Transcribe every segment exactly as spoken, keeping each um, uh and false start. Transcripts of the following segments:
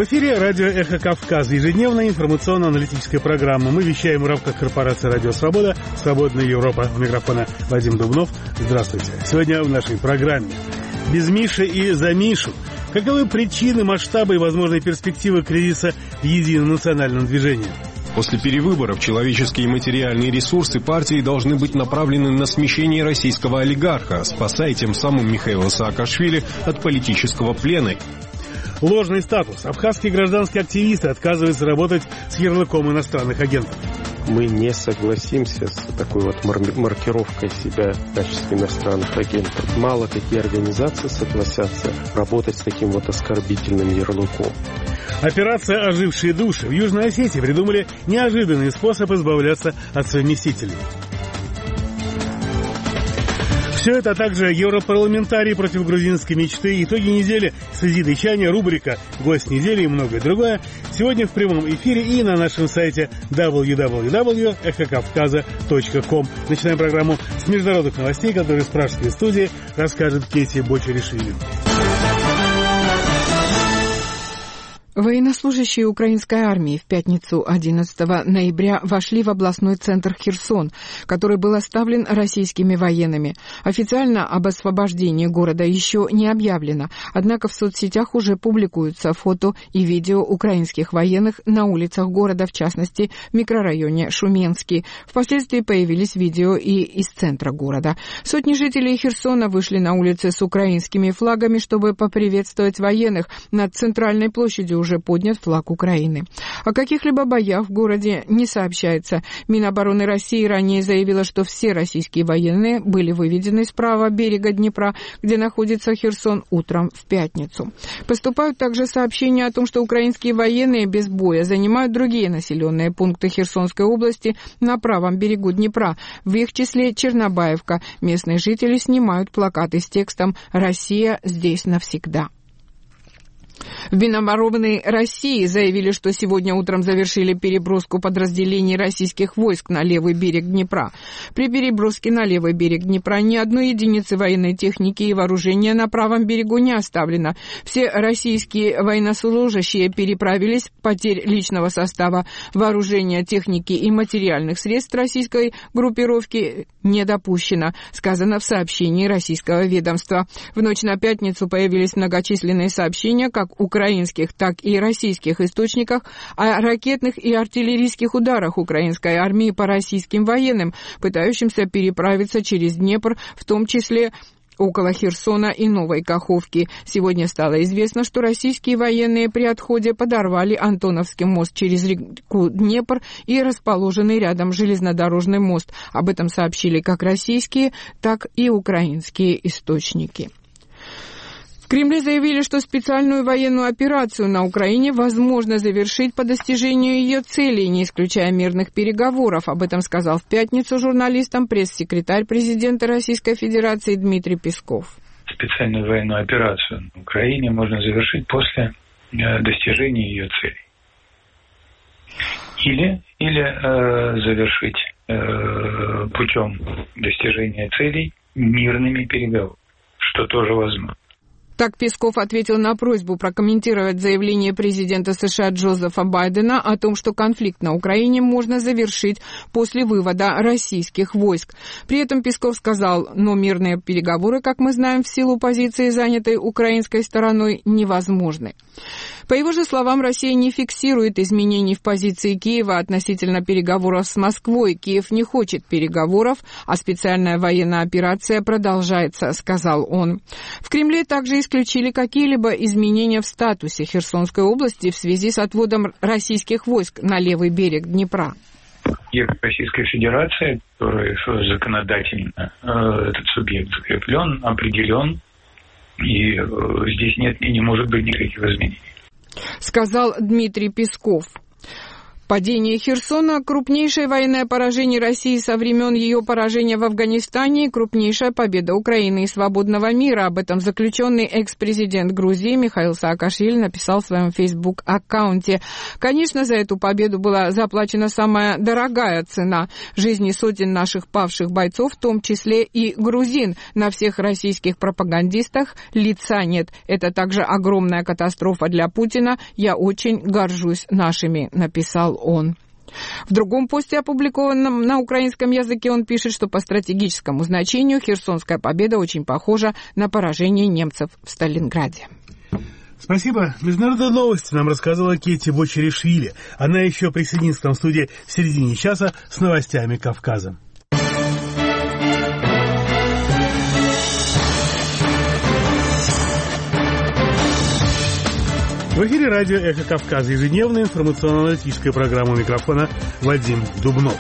В эфире радио «Эхо Кавказа», ежедневная информационно-аналитическая программа. Мы вещаем в рамках корпорации «Радио Свобода», «Свободная Европа». У микрофона Вадим Дубнов. Здравствуйте. Сегодня в нашей программе «Без Миши и за Мишу». Каковы причины, масштабы и возможные перспективы кризиса в едином национальном движении? После перевыборов человеческие и материальные ресурсы партии должны быть направлены на смещение российского олигарха, спасая тем самым Михаила Саакашвили от политического плена. Ложный статус. Абхазские гражданские активисты отказываются работать с ярлыком иностранных агентов. Мы не согласимся с такой вот маркировкой себя в качестве иностранных агентов. Мало какие организации согласятся работать с таким вот оскорбительным ярлыком. Операция «Ожившие души». В Южной Осетии придумали неожиданный способ избавляться от совместителей. Все это, а также европарламентарии против грузинской мечты, итоги недели с Изидой Чани, рубрика «Гость недели» и многое другое. Сегодня в прямом эфире и на нашем сайте дабл ю дабл ю дабл ю точка эхо кавказа точка ком. Начинаем программу с международных новостей, которые в пражской студии расскажет Кетти Бочеришвили. Военнослужащие украинской армии в пятницу одиннадцатого ноября вошли в областной центр Херсон, который был оставлен российскими военными. Официально об освобождении города еще не объявлено, однако в соцсетях уже публикуются фото и видео украинских военных на улицах города, в частности, в микрорайоне Шуменский. Впоследствии появились видео и из центра города. Сотни жителей Херсона вышли на улицы с украинскими флагами, чтобы поприветствовать военных. Над центральной площадью уже поднят флаг Украины. О каких-либо боях в городе не сообщается. Минобороны России ранее заявила, что все российские военные были выведены с правого берега Днепра, где находится Херсон, утром в пятницу. Поступают также сообщения о том, что украинские военные без боя занимают другие населенные пункты Херсонской области на правом берегу Днепра, в их числе Чернобаевка. Местные жители снимают плакаты с текстом «Россия здесь навсегда». В Минобороны России заявили, что сегодня утром завершили переброску подразделений российских войск на левый берег Днепра. При переброске на левый берег Днепра ни одной единицы военной техники и вооружения на правом берегу не оставлено. Все российские военнослужащие переправились, потерь личного состава, вооружения, техники и материальных средств российской группировки не допущено, сказано в сообщении российского ведомства. В ночь на пятницу появились многочисленные сообщения, как украинских, так и российских источниках о ракетных и артиллерийских ударах украинской армии по российским военным, пытающимся переправиться через Днепр, в том числе около Херсона и Новой Каховки. Сегодня стало известно, что российские военные при отходе подорвали Антоновский мост через реку Днепр и расположенный рядом железнодорожный мост. Об этом сообщили как российские, так и украинские источники. В Кремле заявили, что специальную военную операцию на Украине возможно завершить по достижению ее целей, не исключая мирных переговоров. Об этом сказал в пятницу журналистам пресс-секретарь президента Российской Федерации Дмитрий Песков. Специальную военную операцию на Украине можно завершить после достижения ее целей. Или, или э, завершить э, путем достижения целей мирными переговорами, что тоже возможно. Так Песков ответил на просьбу прокомментировать заявление президента США Джозефа Байдена о том, что конфликт на Украине можно завершить после вывода российских войск. При этом Песков сказал, но мирные переговоры, как мы знаем, в силу позиции, занятой украинской стороной, невозможны. По его же словам, Россия не фиксирует изменений в позиции Киева относительно переговоров с Москвой. Киев не хочет переговоров, а специальная военная операция продолжается, сказал он. В Кремле также исключили какие-либо изменения в статусе Херсонской области в связи с отводом российских войск на левый берег Днепра. И Российская Федерация, которая законодательно этот субъект закреплен, определен, и здесь нет и не может быть никаких изменений. Сказал Дмитрий Песков. Падение Херсона – крупнейшее военное поражение России со времен ее поражения в Афганистане и крупнейшая победа Украины и свободного мира. Об этом заключенный экс-президент Грузии Михаил Саакашвили написал в своем фейсбук-аккаунте. Конечно, за эту победу была заплачена самая дорогая цена – жизни сотен наших павших бойцов, в том числе и грузин. На всех российских пропагандистах лица нет. Это также огромная катастрофа для Путина. Я очень горжусь нашими, написал он. В другом посте, опубликованном на украинском языке, он пишет, что по стратегическому значению Херсонская победа очень похожа на поражение немцев в Сталинграде. Спасибо. Международные новости нам рассказала Кетти Бочеришвили. Она еще присоединится к нам в студии в середине часа с новостями Кавказа. В эфире радио «Эхо Кавказа», ежедневная информационно-аналитическая программа, у микрофона Вадим Дубнов.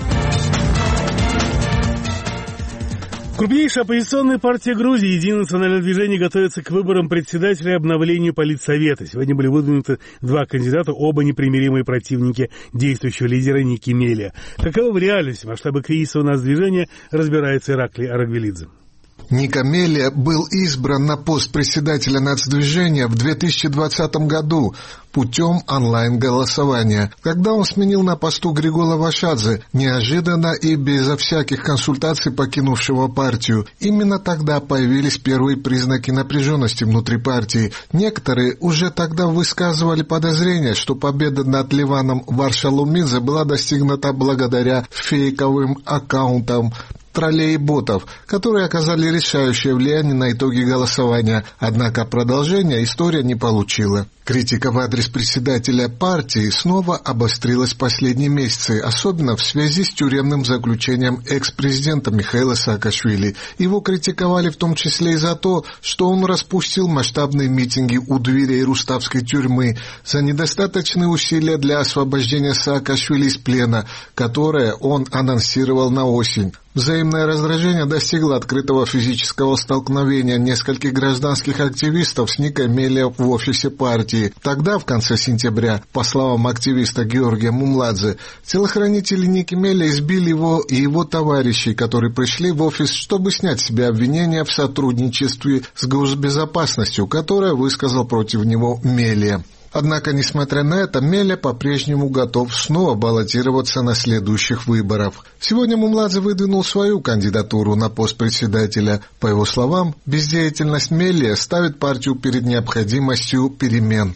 Крупнейшая оппозиционная партия Грузии «Единое национальное движение» готовится к выборам председателя и обновлению политсовета. Сегодня были выдвинуты два кандидата, оба непримиримые противники действующего лидера Ники Мелия. Каковы в реальности масштабы кризиса у нас движения, разбирается Ираклий Арагвелидзе. Ника Мелия был избран на пост председателя нацдвижения в две тысячи двадцатом году путем онлайн-голосования, когда он сменил на посту Григола Вашадзе, неожиданно и безо всяких консультаций покинувшего партию. Именно тогда появились первые признаки напряженности внутри партии. Некоторые уже тогда высказывали подозрения, что победа над Ливаном Варшалумидзе была достигнута благодаря фейковым аккаунтам троллей и ботов, которые оказали решающее влияние на итоги голосования. Однако продолжения история не получила. Критика в адрес председателя партии снова обострилась в последние месяцы, особенно в связи с тюремным заключением экс-президента Михаила Саакашвили. Его критиковали в том числе и за то, что он распустил масштабные митинги у дверей Руставской тюрьмы, за недостаточные усилия для освобождения Саакашвили из плена, которое он анонсировал на осень. Взаимное раздражение достигло открытого физического столкновения нескольких гражданских активистов с Никой Мелия в офисе партии. Тогда, в конце сентября, по словам активиста Георгия Мумладзе, телохранители Ники Мелия избили его и его товарищей, которые пришли в офис, чтобы снять с себя обвинения в сотрудничестве с госбезопасностью, которое высказал против него Мелия. Однако, несмотря на это, Мелия по-прежнему готов снова баллотироваться на следующих выборах. Сегодня Мумладзе выдвинул свою кандидатуру на пост председателя. По его словам, бездеятельность Мелия ставит партию перед необходимостью перемен.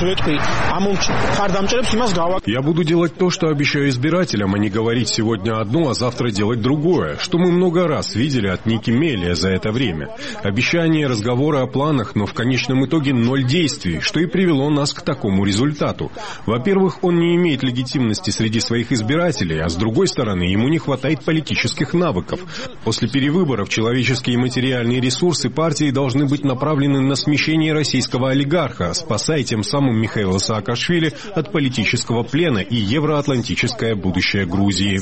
Я буду делать то, что обещаю избирателям, а не говорить сегодня одно, а завтра делать другое, что мы много раз видели от Ники Мелия за это время. Обещания, разговоры о планах, но в конечном итоге ноль действий, что и привело нас к такому результату. Во-первых, он не имеет легитимности среди своих избирателей, а с другой стороны, ему не хватает политических навыков. После перевыборов человеческие и материальные ресурсы партии должны быть направлены на смещение российского олигарха, спасая тем самым Михаила Саакашвили от политического плена и евроатлантическое будущее Грузии.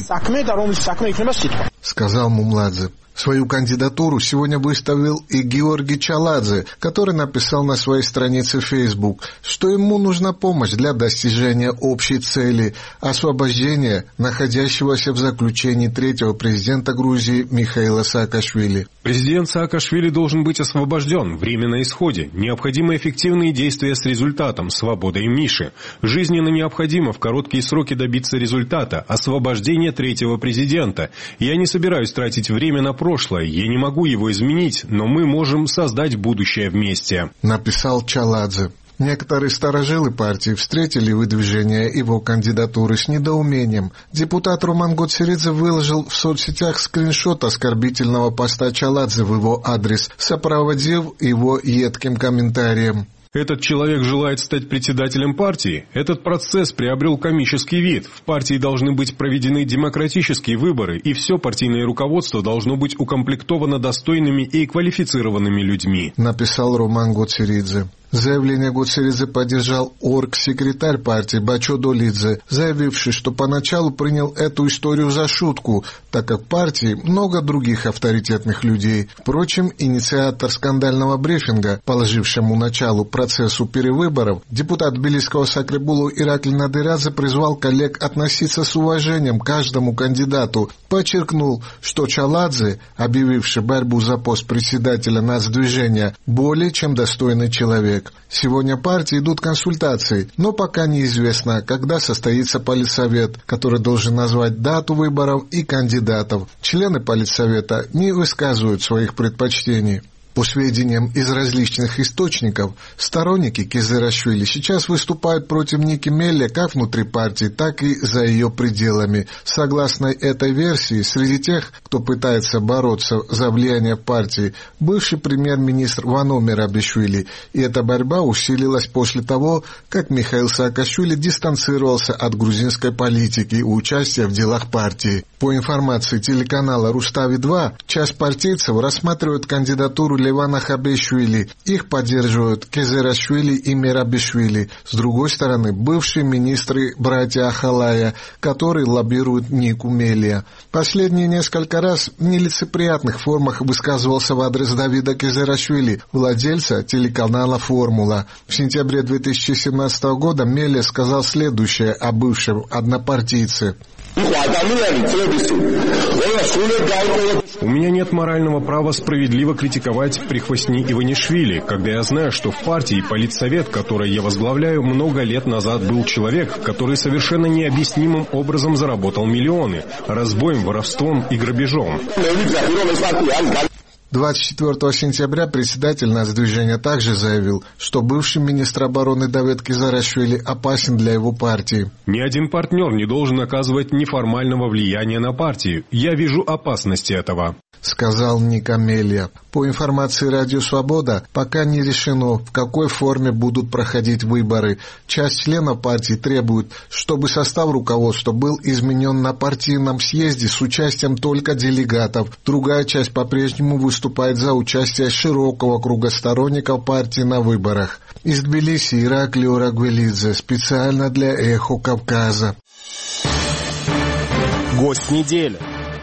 Сказал Мумладзе. Свою кандидатуру сегодня выставил и Георгий Чаладзе, который написал на своей странице в Facebook, что ему нужна помощь для достижения общей цели – освобождения находящегося в заключении третьего президента Грузии Михаила Саакашвили. Президент Саакашвили должен быть освобожден, время на исходе. Необходимы эффективные действия с результатом, свобода и Миши. Жизненно необходимо в короткие сроки добиться результата – освобождения третьего президента. Я не собираюсь тратить время на прошлое, я не могу его изменить, но мы можем создать будущее вместе. Написал Чаладзе. Некоторые старожилы партии встретили выдвижение его кандидатуры с недоумением. Депутат Роман Гоцеридзе выложил в соцсетях скриншот оскорбительного поста Чаладзе в его адрес, сопроводив его едким комментарием. Этот человек желает стать председателем партии. Этот процесс приобрел комический вид. В партии должны быть проведены демократические выборы, и все партийное руководство должно быть укомплектовано достойными и квалифицированными людьми. Написал Роман Гоцеридзе. Заявление Гуцеридзе поддержал оргсекретарь партии Бачо Долидзе, заявивший, что поначалу принял эту историю за шутку, так как в партии много других авторитетных людей. Впрочем, инициатор скандального брифинга, положившему началу процессу перевыборов, депутат Тбилисского Сакребулу Иракли Надырадзе призвал коллег относиться с уважением к каждому кандидату, подчеркнул, что Чаладзе, объявивший борьбу за пост председателя нацдвижения, более чем достойный человек. Сегодня в партии идут консультации, но пока неизвестно, когда состоится политсовет, который должен назвать дату выборов и кандидатов. Члены политсовета не высказывают своих предпочтений. По сведениям из различных источников, сторонники Кизерашвили сейчас выступают против Ники Мелле как внутри партии, так и за ее пределами. Согласно этой версии, среди тех, кто пытается бороться за влияние в партии, бывший премьер-министр Вано Мерабишвили, и эта борьба усилилась после того, как Михаил Саакашвили дистанцировался от грузинской политики и участия в делах партии. По информации телеканала Рустави-два, часть партийцев рассматривают кандидатуру Левана Хабешвили. Их поддерживают Кезерашвили и Мерабишвили. С другой стороны, бывшие министры братья Ахалая, которые лоббируют Нику Мелле. Последние несколько раз в нелицеприятных формах высказывался в адрес Давида Кезерашвили, владельца телеканала «Формула». В сентябре две тысячи семнадцатого года Мелле сказал следующее о бывшем однопартийце. У меня нет морального права справедливо критиковать прихвостни Иванишвили, когда я знаю, что в партии политсовет, который я возглавляю, много лет назад был человек, который совершенно необъяснимым образом заработал миллионы разбоем, воровством и грабежом. двадцать четвёртого сентября председатель нацдвижения также заявил, что бывший министр обороны Давид Кизерашвили опасен для его партии. Ни один партнер не должен оказывать неформального влияния на партию. Я вижу опасности этого, сказал Ника Мелле. По информации Радио Свобода, пока не решено, в какой форме будут проходить выборы. Часть членов партии требует, чтобы состав руководства был изменен на партийном съезде с участием только делегатов. Другая часть по-прежнему выступает за участие широкого круга сторонников партии на выборах. Из Тбилиси Иракли Орагвелидзе, специально для «Эхо Кавказа». Гость недели.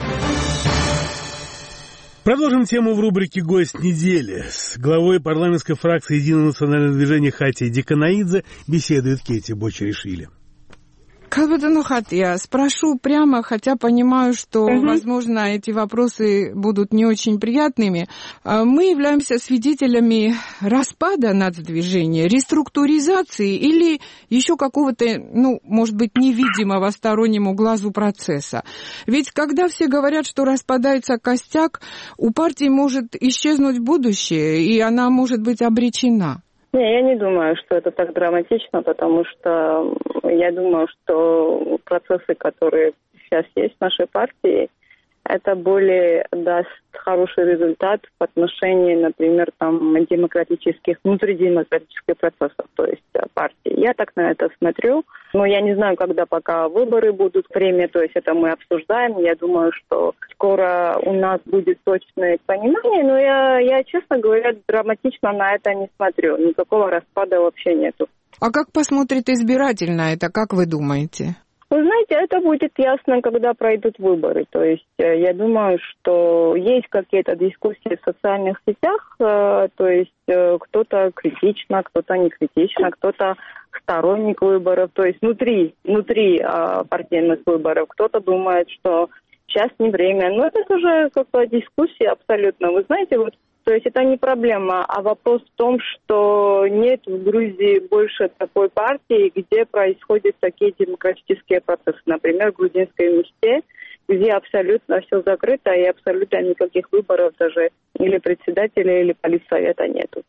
Продолжим тему в рубрике «Гость недели». С главой парламентской фракции «Единое национальное движение» Хати Диканаидзе беседует Кети Бочаришвили. Калбатану Хати, я спрошу прямо, хотя понимаю, что, угу. возможно, эти вопросы будут не очень приятными. Мы являемся свидетелями распада нацдвижения, реструктуризации или еще какого-то, ну, может быть, невидимого стороннему глазу процесса. Ведь когда все говорят, что распадается костяк, у партии может исчезнуть будущее, и она может быть обречена. Не, я не думаю, что это так драматично, потому что я думаю, что процессы, которые сейчас есть в нашей партии, это более даст хороший результат в отношении, например, там, демократических, внутридемократических процессов, то есть партии. Я так на это смотрю, но я не знаю, когда пока выборы будут, время, то есть это мы обсуждаем. Я думаю, что скоро у нас будет точное понимание, но я, я, честно говоря, драматично на это не смотрю. Никакого распада вообще нету. А как посмотрит избиратель на это, как вы думаете? Вы знаете, это будет ясно, когда пройдут выборы. То есть я думаю, что есть какие-то дискуссии в социальных сетях, то есть кто-то критично, кто-то не критично, кто-то сторонник выборов, то есть внутри, внутри партийных выборов. Кто-то думает, что сейчас не время. Но это уже какая-то дискуссия абсолютно. Вы знаете, вот, то есть это не проблема, а вопрос в том, что нет в Грузии больше такой партии, где происходят такие демократические процессы. Например, в грузинской мечте, где абсолютно все закрыто и абсолютно никаких выборов даже или председателя, или политсовета нету.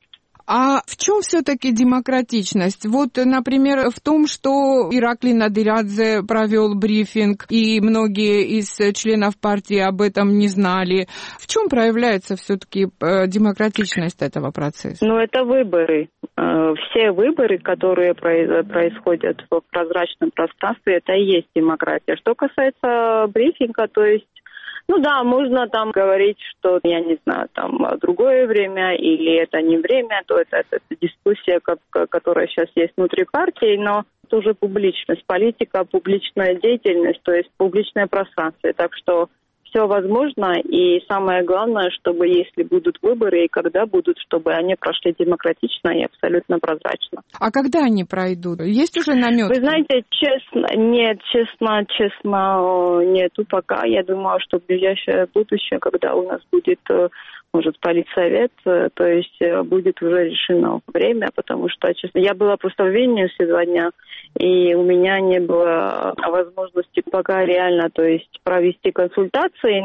А в чем все-таки демократичность? Вот, например, в том, что Иракли Надырадзе провел брифинг, и многие из членов партии об этом не знали. В чем проявляется все-таки демократичность этого процесса? Ну, это выборы. Все выборы, которые происходят в прозрачном пространстве, это и есть демократия. Что касается брифинга, то есть Ну да, можно там говорить, что, я не знаю, там другое время или это не время, то это, это, это дискуссия, как, которая сейчас есть внутри партии, но это уже публичность, политика, публичная деятельность, то есть публичное пространство. Так что все возможно, и самое главное, чтобы если будут выборы и когда будут, чтобы они прошли демократично и абсолютно прозрачно. А когда они пройдут? Есть уже намётки? Вы знаете, честно, нет, честно, честно, нету пока. Я думаю, что в ближайшее будущее, когда у нас будет, может, политсовет, то есть будет уже решено время, потому что, честно, я была просто в Вильнюсе два дня, и у меня не было возможности пока реально, то есть провести консультации,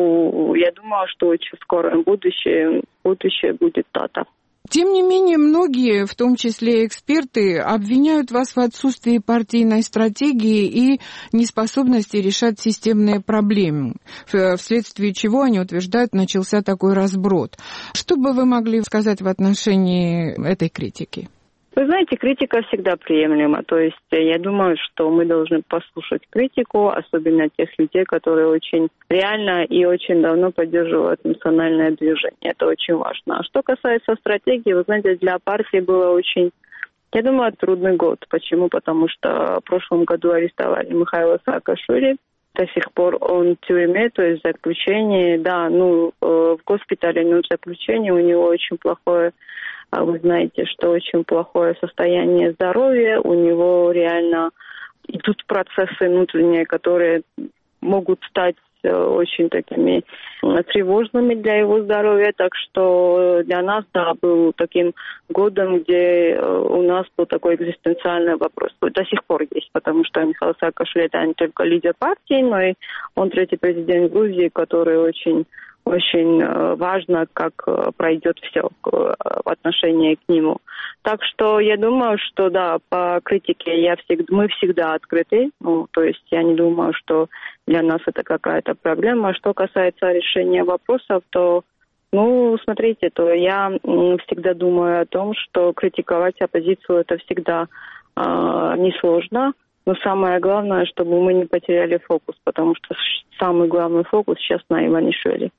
но я думаю, что очень в скором будущем будущее будет дата. Тем не менее, многие, в том числе эксперты, обвиняют вас в отсутствии партийной стратегии и неспособности решать системные проблемы, вследствие чего, они утверждают, начался такой разброд. Что бы вы могли сказать в отношении этой критики? Вы знаете, критика всегда приемлема. То есть я думаю, что мы должны послушать критику, особенно тех людей, которые очень реально и очень давно поддерживают национальное движение. Это очень важно. А что касается стратегии, вы знаете, для партии было очень, я думаю, трудный год. Почему? Потому что в прошлом году арестовали Михаила Саакашвили. До сих пор он в тюрьме, то есть в заключении. Да, ну, в госпитале, но в заключении у него очень плохое. А вы знаете, что очень плохое состояние здоровья, у него реально идут процессы внутренние, которые могут стать очень такими тревожными для его здоровья. Так что для нас, да, был таким годом, где у нас был такой экзистенциальный вопрос. До сих пор есть, потому что Михаил Саакашвили это не только лидер партии, но и он третий президент Грузии, который очень... Очень важно, как пройдет все в отношении к нему. Так что я думаю, что да, по критике я всегда, мы всегда открыты. Ну, то есть я не думаю, что для нас это какая-то проблема. Что касается решения вопросов, то, ну, смотрите, то я всегда думаю о том, что критиковать оппозицию это всегда э, несложно. Но самое главное, чтобы мы не потеряли фокус, потому что самый главный фокус сейчас на Иванишвили.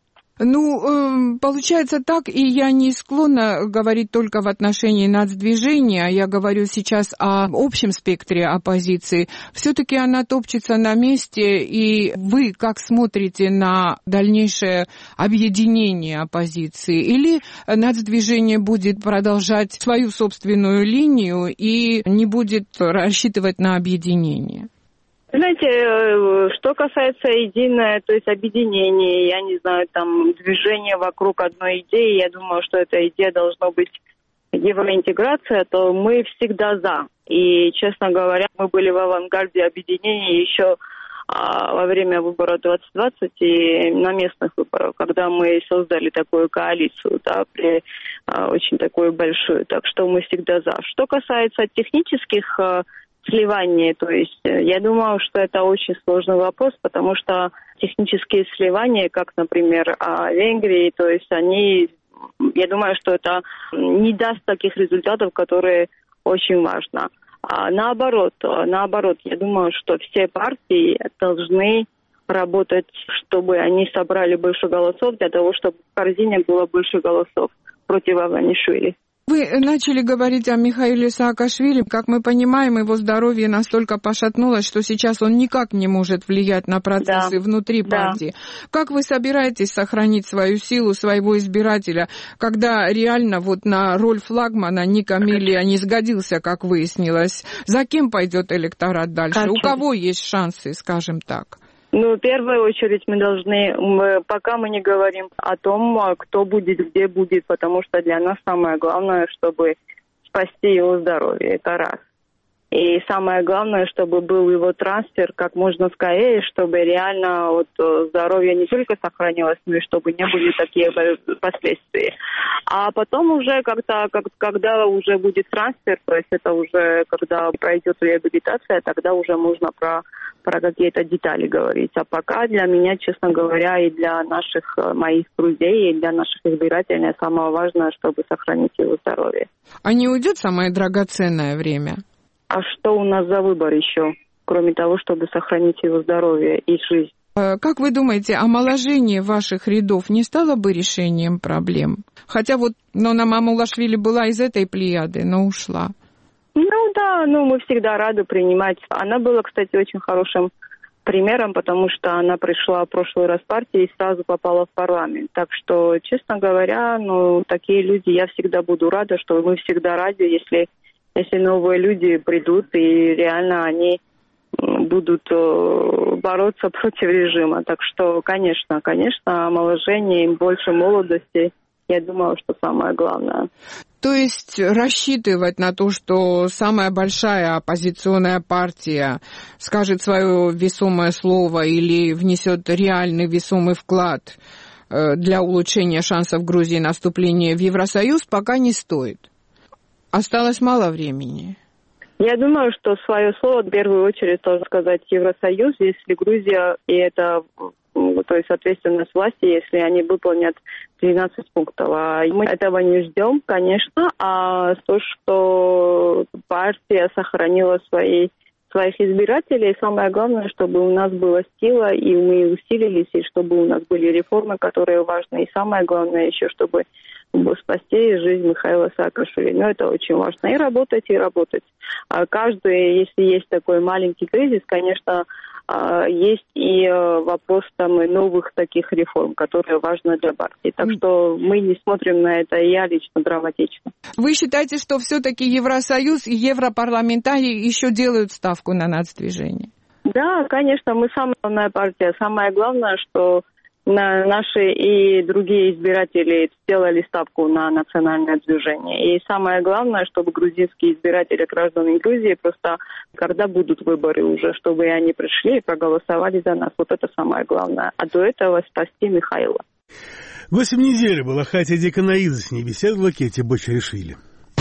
Ну, получается так, и я не склонна говорить только в отношении нацдвижения, я говорю сейчас о общем спектре оппозиции. Все-таки она топчется на месте, и вы как смотрите на дальнейшее объединение оппозиции? Или нацдвижение будет продолжать свою собственную линию и не будет рассчитывать на объединение? Знаете, что касается единого, то есть объединения, я не знаю, там, движения вокруг одной идеи, я думаю, что эта идея должна быть евроинтеграция, то мы всегда за. И, честно говоря, мы были в авангарде объединения еще а, во время выборов двадцать двадцать и на местных выборах, когда мы создали такую коалицию, да, при, а, очень такую большую. Так что мы всегда за. Что касается технических а, сливания, то есть я думаю, что это очень сложный вопрос, потому что технические сливания, как, например, в Венгрии, то есть они, я думаю, что это не даст таких результатов, которые очень важны. А наоборот, наоборот, я думаю, что все партии должны работать, чтобы они собрали больше голосов, для того, чтобы в корзине было больше голосов против Иванишвили. Вы начали говорить о Михаиле Саакашвили. Как мы понимаем, его здоровье настолько пошатнулось, что сейчас он никак не может влиять на процессы да. внутри партии. Да. Как вы собираетесь сохранить свою силу, своего избирателя, когда реально вот на роль флагмана Ника Мелия не сгодился, как выяснилось? За кем пойдет электорат дальше? Как? У кого есть шансы, скажем так? Ну, в первую очередь мы должны, мы, пока мы не говорим о том, кто будет, где будет, потому что для нас самое главное, чтобы спасти его здоровье, это раз. И самое главное, чтобы был его трансфер как можно скорее, чтобы реально вот здоровье не только сохранилось, но и чтобы не были такие последствия. А потом уже, когда, как, когда уже будет трансфер, то есть это уже, когда пройдет реабилитация, тогда уже можно про, про какие-то детали говорить. А пока для меня, честно говоря, и для наших моих друзей, и для наших избирателей самое важное, чтобы сохранить его здоровье. А не уйдет самое драгоценное время? А что у нас за выбор еще, кроме того, чтобы сохранить его здоровье и жизнь? Как вы думаете, омоложение ваших рядов не стало бы решением проблем? Хотя вот Нона Мамулашвили была из этой плеяды, но ушла. Ну да, ну мы всегда рады принимать. Она была, кстати, очень хорошим примером, потому что она пришла в прошлый раз в партию и сразу попала в парламент. Так что, честно говоря, ну такие люди, я всегда буду рада, что мы всегда рады, если, если новые люди придут и реально они будут бороться против режима. Так что, конечно, конечно, омоложение, им больше молодости, я думаю, что самое главное. То есть рассчитывать на то, что самая большая оппозиционная партия скажет свое весомое слово или внесет реальный весомый вклад для улучшения шансов Грузии на вступление в Евросоюз, пока не стоит. Осталось мало времени. Я думаю, что свое слово в первую очередь должен сказать Евросоюз, если Грузия, и это, то есть ответственность власти, если они выполнят тринадцать пунктов. А мы этого не ждем, конечно, а то, что партия сохранила свои, своих избирателей, самое главное, чтобы у нас была сила, и мы усилились, и чтобы у нас были реформы, которые важны, и самое главное еще, чтобы спасти жизнь Михаила Саакашвили. Но это очень важно. И работать, и работать. А каждый, если есть такой маленький кризис, конечно, есть и вопрос там и новых таких реформ, которые важны для партии. Так что мы не смотрим на это, и я лично драматично. Вы считаете, что все-таки Евросоюз и европарламентарии еще делают ставку на нацдвижение? Да, конечно, мы самая главная партия. Самое главное, что на наши и другие избиратели сделали ставку на национальное движение. И самое главное, чтобы грузинские избиратели, граждане Грузии, просто когда будут выборы уже, чтобы они пришли и проголосовали за нас. Вот это самое главное. А до этого спасти Михаила. Гостем недели была Хатия Деканаидзе. С ней беседовала Кетти Бочаришвили.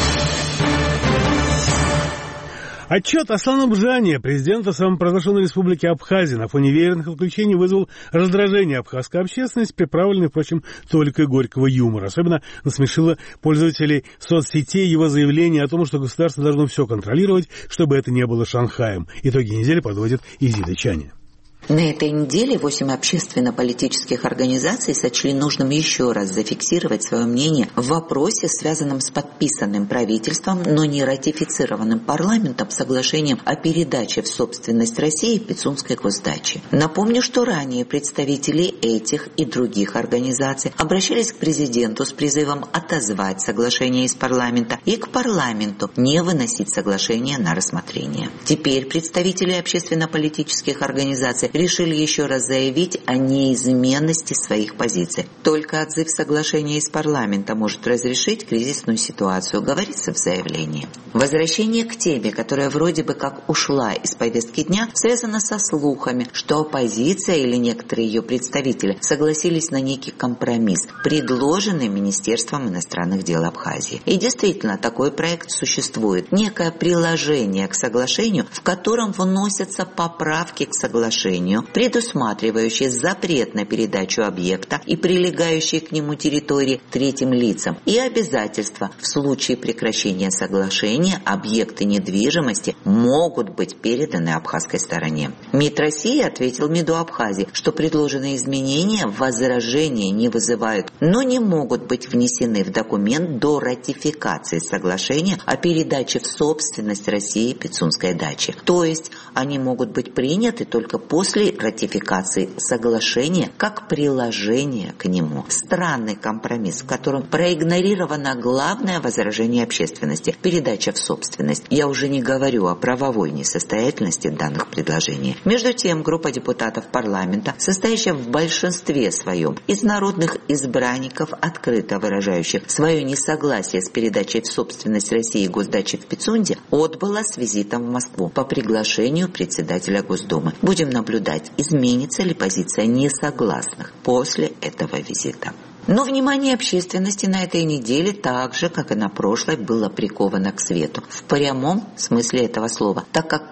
Отчет Аслана Бжания, президента самопровозглашенной республики Абхазия, на фоне веерных отключений вызвал раздражение абхазской общественности, приправленной, впрочем, толикой горького юмора. Особенно насмешило пользователей соцсетей его заявление о том, что государство должно все контролировать, чтобы это не было Шанхаем. Итоги недели подводит Изида Чаня. На этой неделе восемь общественно-политических организаций сочли нужным еще раз зафиксировать свое мнение в вопросе, связанном с подписанным правительством, но не ратифицированным парламентом соглашением о передаче в собственность России Пицунской госдачи. Напомню, что ранее представители этих и других организаций обращались к президенту с призывом отозвать соглашение из парламента и к парламенту не выносить соглашение на рассмотрение. Теперь представители общественно-политических организаций решили еще раз заявить о неизменности своих позиций. Только отзыв соглашения из парламента может разрешить кризисную ситуацию, говорится в заявлении. Возвращение к теме, которая вроде бы как ушла из повестки дня, связано со слухами, что оппозиция или некоторые ее представители согласились на некий компромисс, предложенный Министерством иностранных дел Абхазии. И действительно, такой проект существует. Некое приложение к соглашению, в котором вносятся поправки к соглашению, предусматривающие запрет на передачу объекта и прилегающие к нему территории третьим лицам, и обязательства в случае прекращения соглашения объекты недвижимости могут быть переданы абхазской стороне. МИД России ответил МИДу Абхазии, что предложенные изменения возражения не вызывают, но не могут быть внесены в документ до ратификации соглашения о передаче в собственность России Пицунской дачи. То есть они могут быть приняты только после ратификации соглашения как приложение к нему. Странный компромисс, в котором проигнорировано главное возражение общественности – передача в собственность. Я уже не говорю о правовой несостоятельности данных предложений. Между тем, группа депутатов парламента, состоящая в большинстве своем из народных избранников, открыто выражающих свое несогласие с передачей в собственность России госдачи в Пицунде, отбыла с визитом в Москву по приглашению председателя Госдумы. Будем наблюдать, изменится ли позиция несогласных после этого визита. Но внимание общественности на этой неделе, так же, как и на прошлой, было приковано к свету. В прямом смысле этого слова, так как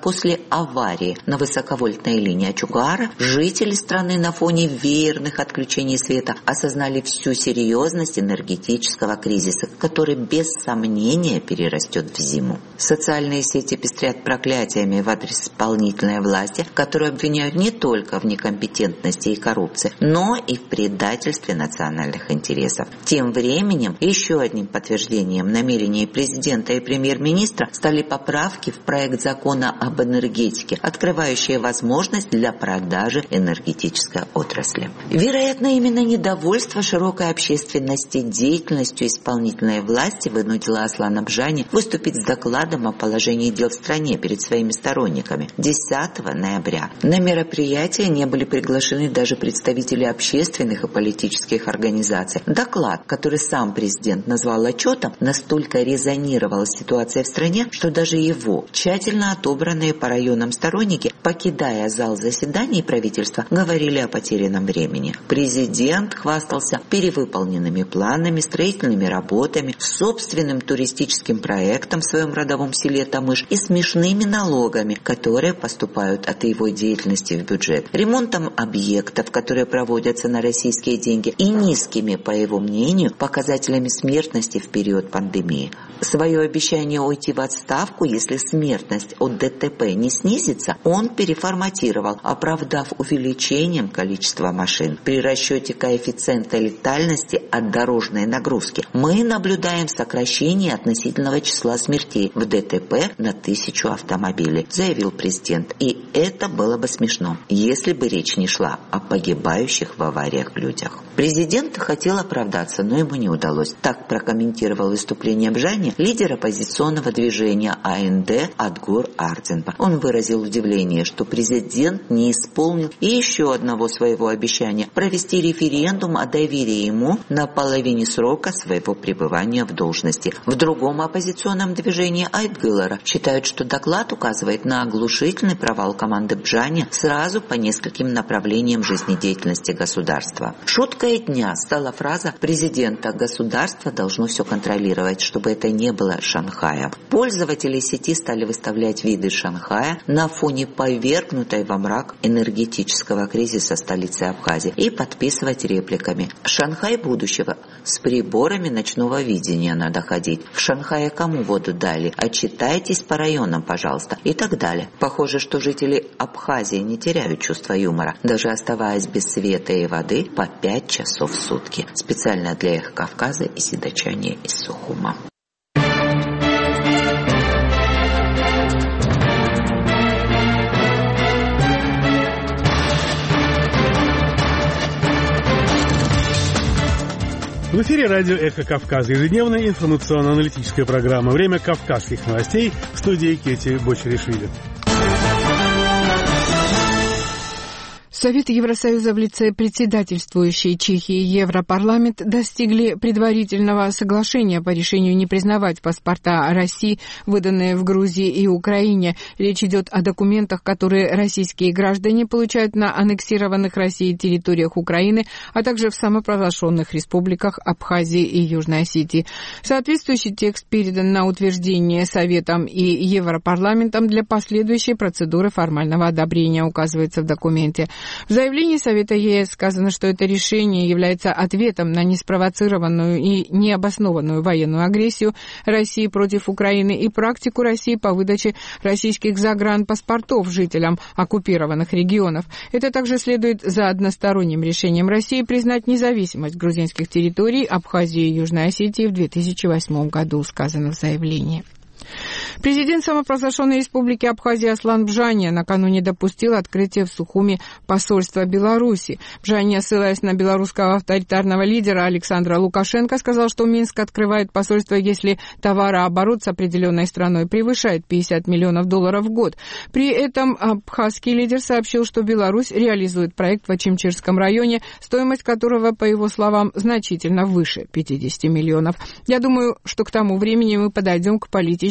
после аварии на высоковольтной линии Ачугара жители страны на фоне веерных отключений света осознали всю серьезность энергетического кризиса, который без сомнения перерастет в зиму. Социальные сети пестрят проклятиями в адрес исполнительной власти, которую обвиняют не только в некомпетентности и коррупции, но и в предательстве национальных интересов. Тем временем еще одним подтверждением намерений президента и премьер-министра стали поправки в проект закона об энергетике, открывающие возможность для продажи энергетической отрасли. Вероятно, именно недовольство широкой общественности деятельностью исполнительной власти вынудило Аслана Бжани выступить с докладом о положении дел в стране перед своими сторонниками десятого ноября. На мероприятие не были приглашены даже представители общественных и политических организаций. Доклад, который сам президент назвал отчетом, настолько резонировал с ситуацией в стране, что даже его тщательно отобранные по районам сторонники, покидая зал заседаний правительства, говорили о потерянном времени. Президент хвастался перевыполненными планами, строительными работами, собственным туристическим проектом в своем родовом селе Тамыш и смешными налогами, которые поступают от его деятельности в бюджет, ремонтом объектов, которые проводятся на российские деньги, и низкими, по его мнению, показателями смертности в период пандемии. Свое обещание уйти в отставку, если смертность от ДТП не снизится, он переформатировал, оправдав увеличением количества машин. При расчете коэффициента летальности от дорожной нагрузки мы наблюдаем сокращение относительного числа смертей в ДТП на тысячу автомобилей, заявил президент. И это было бы смешно, если бы речь не шла о погибающих в авариях людях. Президент хотел оправдаться, но ему не удалось. Так прокомментировал выступление Бжани лидер оппозиционного движения АНД Адгур Ардзенба. Он выразил удивление, что президент не исполнил и еще одного своего обещания – провести референдум о доверии ему на половине срока своего пребывания в должности. В другом оппозиционном движении Айтгылара считают, что доклад указывает на оглушительный провал команды Бжани сразу по нескольким направлениям жизнедеятельности государства. Шуткой дня стала фраза президента: «Государство должно все контролировать, чтобы это не было Шанхая». Пользователи сети стали выставлять виды Шанхая на фоне повергнутой во мрак энергетического кризиса столицы Абхазии и подписывать репликами: «Шанхай будущего. С приборами ночного видения надо ходить. В Шанхае кому воду дали? Отчитайтесь по районам, пожалуйста», и так далее. Похоже, что жители Абхазии не теряют чувства юмора, даже оставаясь без света и воды по пять часов в сутки. Специально для Эхо Кавказа и Седочане из Сухума. В эфире радио «Эхо Кавказа», ежедневная информационно-аналитическая программа «Время кавказских новостей», в студии Кети Бочеришвили. Совет Евросоюза в лице председательствующей Чехии Европарламент достигли предварительного соглашения по решению не признавать паспорта России, выданные в Грузии и Украине. Речь идет о документах, которые российские граждане получают на аннексированных Россией территориях Украины, а также в самопровозглашенных республиках Абхазии и Южной Осетии. Соответствующий текст передан на утверждение Советом и Европарламентом для последующей процедуры формального одобрения, указывается в документе. В заявлении Совета ЕС сказано, что это решение является ответом на неспровоцированную и необоснованную военную агрессию России против Украины и практику России по выдаче российских загранпаспортов жителям оккупированных регионов. Это также следует за односторонним решением России признать независимость грузинских территорий Абхазии и Южной Осетии в две тысячи восьмом году, сказано в заявлении. Президент самопровозглашенной республики Абхазия Аслан Бжани накануне допустил открытие в Сухуми посольства Беларуси. Бжани, ссылаясь на белорусского авторитарного лидера Александра Лукашенко, сказал, что Минск открывает посольство, если товарооборот с определенной страной превышает пятьдесят миллионов долларов в год. При этом абхазский лидер сообщил, что Беларусь реализует проект в Ачимчирском районе, стоимость которого, по его словам, значительно выше пятидесяти миллионов. Я думаю, что к тому времени мы подойдем к политическим аспектам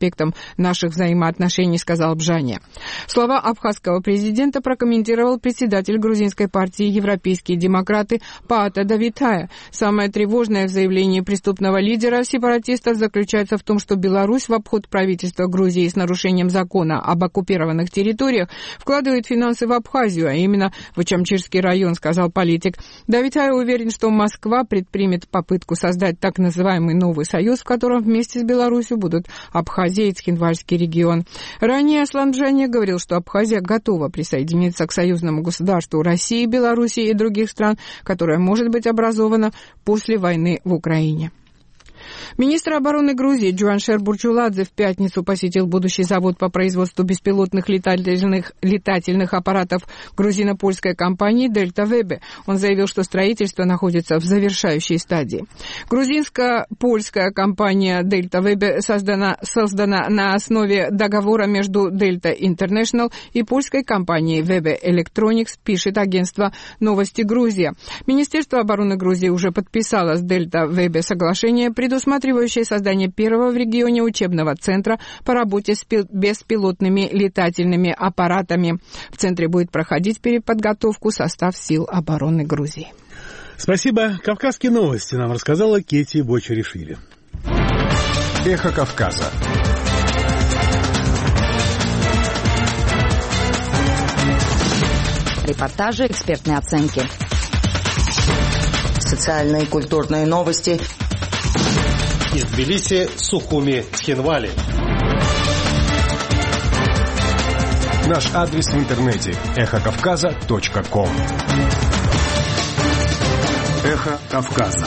аспектом наших взаимоотношений, сказал Бжане. Слова абхазского президента прокомментировал председатель грузинской партии «Европейские демократы» Паата Давитая. Самое тревожное в заявлении преступного лидера сепаратистов заключается в том, что Беларусь в обход правительства Грузии с нарушением закона об оккупированных территориях вкладывает финансы в Абхазию, а именно в Очамчирский район, сказал политик. Давитай уверен, что Москва предпримет попытку создать так называемый новый союз, в котором вместе с Беларусью будут Абхазия и Цхинвальский регион. Ранее Аслан Бжане говорил, что Абхазия готова присоединиться к союзному государству России, Беларуси и других стран, которое может быть образовано после войны в Украине. Министр обороны Грузии Джуаншер Бурчуладзе в пятницу посетил будущий завод по производству беспилотных летательных, летательных аппаратов грузино-польской компании «Дельта Вебе». Он заявил, что строительство находится в завершающей стадии. Грузинско-польская компания «Дельта Вебе» создана, создана на основе договора между «Дельта Интернешнл» и польской компанией «Вебе Электроникс», пишет агентство «Новости Грузия». Министерство обороны Грузии уже подписало с «Дельта Вебе» соглашение, предусматривающее создание первого в регионе учебного центра по работе с беспилотными летательными аппаратами. В центре будет проходить переподготовку состав сил обороны Грузии. Спасибо. Кавказские новости нам рассказала Кети Бочаришвили. Эхо Кавказа. Репортажи, экспертные оценки. Социальные и культурные новости. Из Тбилиси, Сухуми, Цхинвали. Наш адрес в интернете эхо кавказа точка ком. Эхо Кавказа.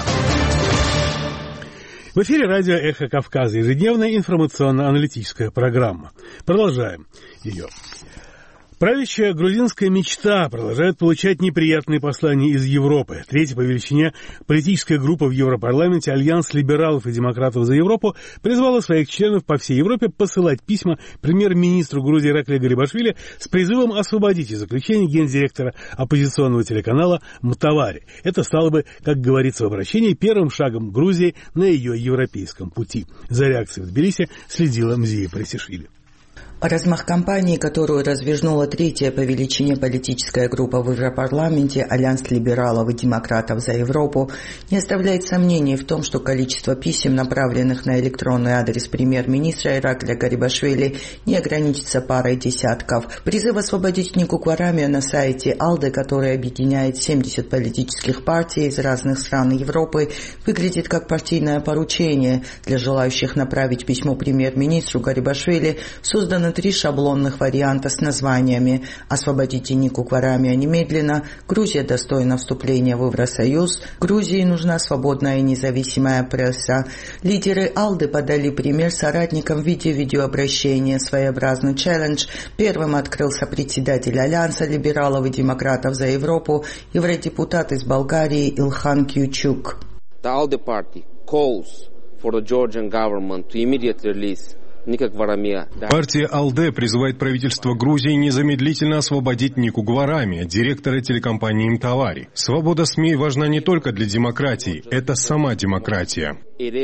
В эфире радио «Эхо Кавказа», ежедневная информационно-аналитическая программа. Продолжаем ее. Правящая грузинская мечта продолжает получать неприятные послания из Европы. Третья по величине политическая группа в Европарламенте «Альянс либералов и демократов за Европу» призвала своих членов по всей Европе посылать письма премьер-министру Грузии Ираклию Гарибашвили с призывом освободить из заключения гендиректора оппозиционного телеканала Мтавари. Это стало бы, как говорится в обращении, первым шагом Грузии на ее европейском пути. За реакцией в Тбилиси следила Мзия Пресишвили. Размах кампании, которую развернула третья по величине политическая группа в Европарламенте «Альянс либералов и демократов за Европу», не оставляет сомнений в том, что количество писем, направленных на электронный адрес премьер-министра Ираклия Гарибашвили, не ограничится парой десятков. Призыв освободить Нику Кварамию на сайте АЛДЕ, который объединяет семьдесят политических партий из разных стран Европы, выглядит как партийное поручение для желающих направить письмо премьер-министру Гарибашвили. Созданы три шаблонных варианта с названиями «Освободите Нику Кварамию немедленно», «Грузия достойна вступления в Евросоюз», «Грузии нужна свободная и независимая пресса». Лидеры АЛДЕ подали пример соратникам в виде видеообращения, своеобразный челлендж. Первым открылся председатель Альянса либералов и демократов за Европу, евродепутат из Болгарии Илхан Кьючук. The ALDE party calls for the Georgian government to immediately release Партия АЛДЕ призывает правительство Грузии незамедлительно освободить Нику Кварамию, директора телекомпании Мтавари. Свобода СМИ важна не только для демократии, это сама демократия.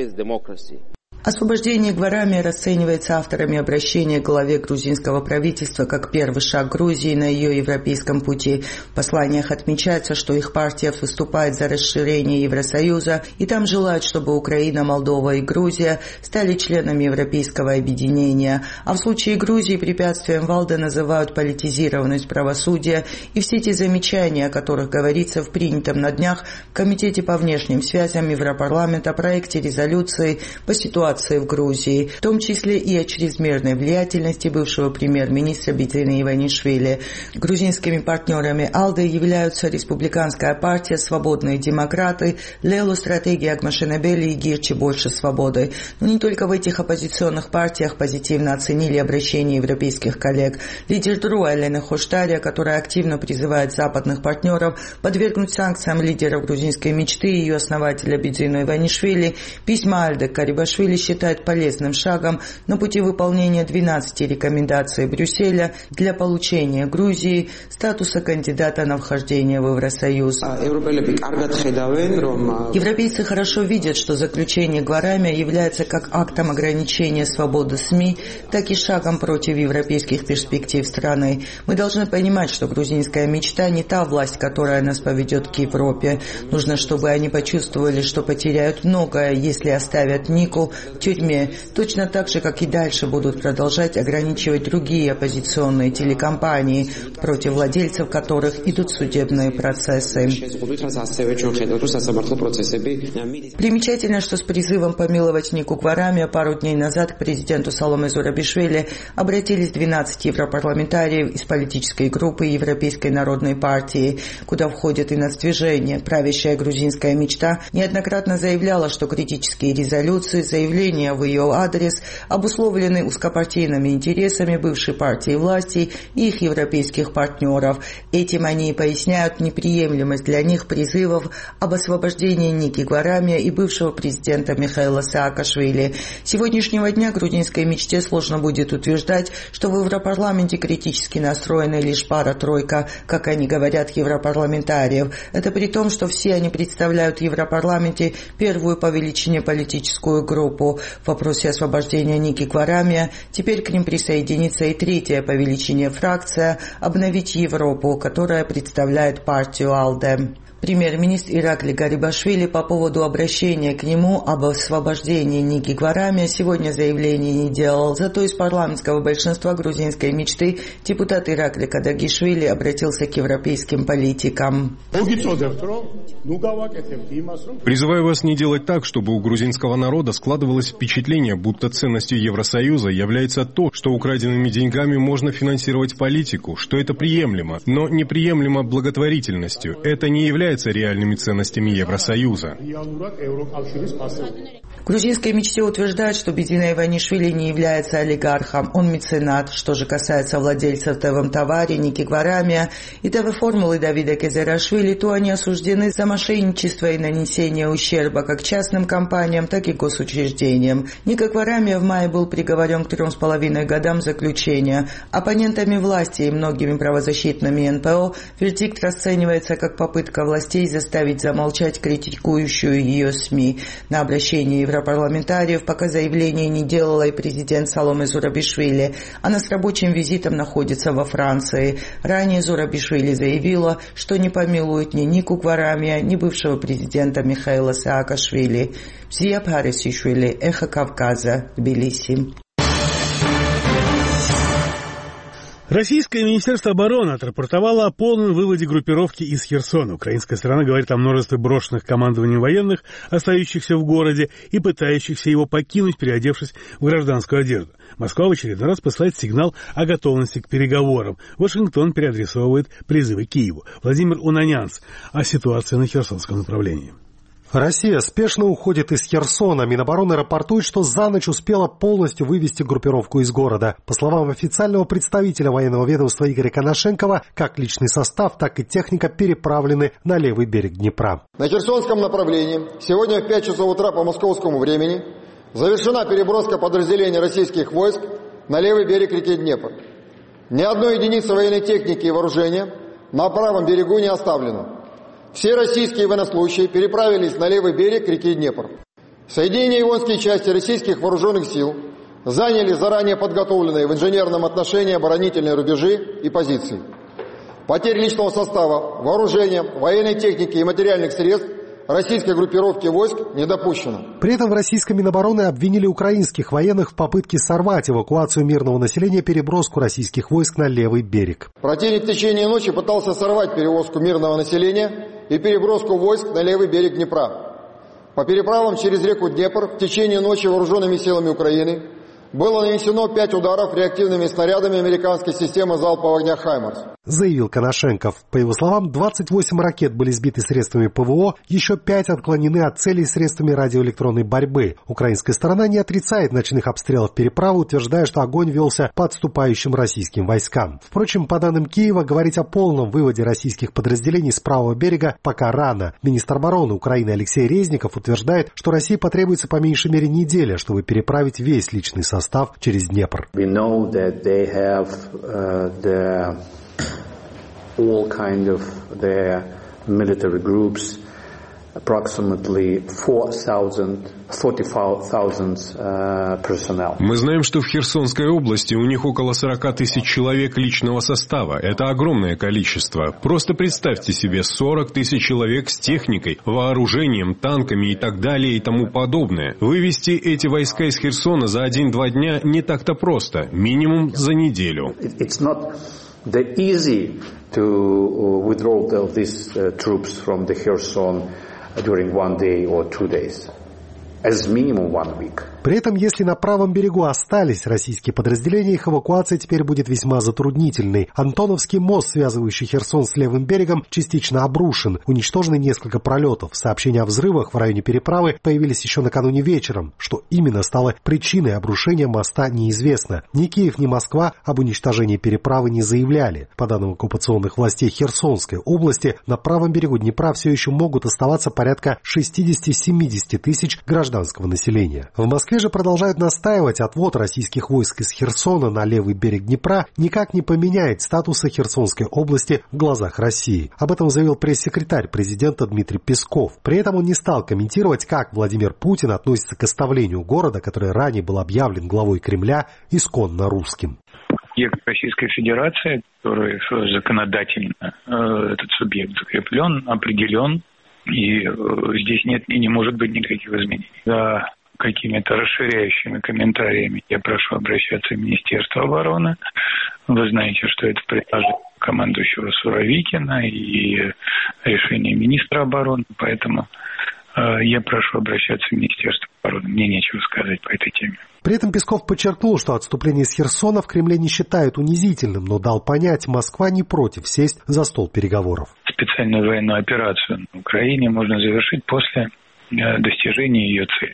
Освобождение Кварамии расценивается авторами обращения к главе грузинского правительства как первый шаг Грузии на ее европейском пути. В посланиях отмечается, что их партия выступает за расширение Евросоюза, и там желают, чтобы Украина, Молдова и Грузия стали членами европейского объединения. А в случае Грузии препятствием в АЛДЕ называют политизированность правосудия и все те замечания, о которых говорится в принятом на днях в Комитете по внешним связям Европарламента проекте резолюции по ситуации в Грузии, в том числе и о чрезмерной влиятельности бывшего премьер-министра Битины Иванишвили. Грузинскими партнерами АЛДЕ являются Республиканская партия, Свободные демократы, Лелу, стратегия Агмашенебели и Гирчи «Больше свободы». Но не только в этих оппозиционных партиях позитивно оценили обращение европейских коллег. Лидер ДРУ Элена Хоштария, которая активно призывает западных партнеров подвергнуть санкциям лидеров грузинской мечты и ее основателя Битину Иванишвили, письма АЛДЕ Гарибашвили считает полезным шагом на пути выполнения двенадцати рекомендаций Брюсселя для получения Грузии статуса кандидата на вхождение в Евросоюз. Европейцы хорошо видят, что заключение Гварамия является как актом ограничения свободы СМИ, так и шагом против европейских перспектив страны. Мы должны понимать, что грузинская мечта не та власть, которая нас поведет к Европе. Нужно, чтобы они почувствовали, что потеряют многое, если оставят Нику в тюрьме, точно так же, как и дальше будут продолжать ограничивать другие оппозиционные телекомпании, против владельцев которых идут судебные процессы. Примечательно, что с призывом помиловать Нику Гварамия пару дней назад к президенту Саломе Зурабишвили обратились двенадцать европарламентариев из политической группы Европейской народной партии, куда входит и нацдвижение. Правящая грузинская мечта неоднократно заявляла, что критические резолюции, заявления в ее адрес обусловлены узкопартийными интересами бывшей партии власти и их европейских партнеров. Этим они и поясняют неприемлемость для них призывов об освобождении Ники Гварамия и бывшего президента Михаила Саакашвили. С сегодняшнего дня грузинской мечте сложно будет утверждать, что в Европарламенте критически настроена лишь пара-тройка, как они говорят, европарламентариев. Это при том, что все они представляют в Европарламенте первую по величине политическую группу. В вопросе освобождения Ники Гварамия теперь к ним присоединится и третья по величине фракция «Обновить Европу», которая представляет партию АЛДЕ. Премьер-министр Иракли Гарибашвили по поводу обращения к нему об освобождении Ники Гварамия сегодня заявления не делал. Зато из парламентского большинства грузинской мечты депутат Иракли Кадагишвили обратился к европейским политикам. Призываю вас не делать так, чтобы у грузинского народа складывалось впечатление, будто ценностью Евросоюза является то, что украденными деньгами можно финансировать политику, что это приемлемо, но неприемлемо благотворительностью. Это не является реальными ценностями Евросоюза. В грузинской мечте утверждают, что Бедина Иванишвили не является олигархом, он меценат. Что же касается владельцев ТВ Товари, Ники Гварамия и ТВ-формулы Давида Кезерашвили, то они осуждены за мошенничество и нанесение ущерба как частным компаниям, так и госучреждениям. Ника Гварамия в мае был приговорен к трем с половиной годам заключения. Оппонентами власти и многими правозащитными эн пэ о вердикт расценивается как попытка властей заставить замолчать критикующую ее СМИ. На обращение европарламентариев пока заявление не делала и президент Саломе Зурабишвили. Она с рабочим визитом находится во Франции. Ранее Зурабишвили заявила, что не помилует ни Нику Гварамия, ни бывшего президента Михаила Саакашвили. Зия Парисишвили, Эхо Кавказа, Тбилиси. Российское Министерство обороны отрапортовало о полном выводе группировки из Херсона. Украинская сторона говорит о множестве брошенных командованием военных, остающихся в городе и пытающихся его покинуть, переодевшись в гражданскую одежду. Москва в очередной раз посылает сигнал о готовности к переговорам. Вашингтон переадресовывает призывы Киеву. Владимир Унанянц о ситуации на Херсонском направлении. Россия спешно уходит из Херсона. Минобороны рапортует, что за ночь успела полностью вывести группировку из города. По словам официального представителя военного ведомства Игоря Коношенкова, как личный состав, так и техника переправлены на левый берег Днепра. На Херсонском направлении сегодня в пять часов утра по московскому времени завершена переброска подразделений российских войск на левый берег реки Днепр. Ни одной единицы военной техники и вооружения на правом берегу не оставлено. Все российские военнослужащие переправились на левый берег реки Днепр. Соединения и воинские части российских вооруженных сил заняли заранее подготовленные в инженерном отношении оборонительные рубежи и позиции. Потерь личного состава, вооружения, военной техники и материальных средств российской группировки войск не допущено. При этом в российской Минобороны обвинили украинских военных в попытке сорвать эвакуацию мирного населения и переброску российских войск на левый берег. Противник в течение ночи пытался сорвать перевозку мирного населения и переброску войск на левый берег Днепра. По переправам через реку Днепр в течение ночи вооруженными силами Украины было нанесено пять ударов реактивными снарядами американской системы залпового огня «Хаймарс». заявил Коношенков. По его словам, двадцать восемь ракет были сбиты средствами ПВО, еще пять отклонены от целей средствами радиоэлектронной борьбы. Украинская сторона не отрицает ночных обстрелов переправы, утверждая, что огонь велся по отступающим российским войскам. Впрочем, по данным Киева, говорить о полном выводе российских подразделений с правого берега пока рано. Министр обороны Украины Алексей Резников утверждает, что России потребуется по меньшей мере неделя, чтобы переправить весь личный состав через Днепр. We know that they have uh, the all kind of their military groups, approximately four thousand, forty-five thousand uh, personnel. Мы знаем, что в Херсонской области у них около сорок тысяч человек личного состава. Это огромное количество. Просто представьте себе сорок тысяч человек с техникой, вооружением, танками и так далее и тому подобное. Вывести эти войска из Херсона за один-два дня не так-то просто. Минимум за неделю. It's not that easy to withdraw these uh, troops from the Kherson during one day or two days. As minimum one week. При этом, если на правом берегу остались российские подразделения, их эвакуация теперь будет весьма затруднительной. Антоновский мост, связывающий Херсон с левым берегом, частично обрушен. Уничтожены несколько пролетов. Сообщения о взрывах в районе переправы появились еще накануне вечером. Что именно стало причиной обрушения моста, неизвестно. Ни Киев, ни Москва об уничтожении переправы не заявляли. По данным оккупационных властей Херсонской области, на правом берегу Днепра все еще могут оставаться порядка шестьдесят-семьдесят тысяч гражданского населения. В Москве же продолжают настаивать, отвод российских войск из Херсона на левый берег Днепра никак не поменяет статуса Херсонской области в глазах России. Об этом заявил пресс-секретарь президента Дмитрий Песков. При этом он не стал комментировать, как Владимир Путин относится к оставлению города, который ранее был объявлен главой Кремля исконно русским. Российской Федерации, который законодательно э, этот субъект закреплен, определен, и э, здесь нет и не может быть никаких изменений. За какими-то расширяющими комментариями я прошу обращаться в Министерство обороны. Вы знаете, что это предложение командующего Суровикина и решение министра обороны, поэтому э, я прошу обращаться в Министерство обороны. Мне нечего сказать по этой теме. При этом Песков подчеркнул, что отступление из Херсона в Кремле не считают унизительным, но дал понять, Москва не против сесть за стол переговоров. Специальную военную операцию на Украине можно завершить после э, достижения ее целей.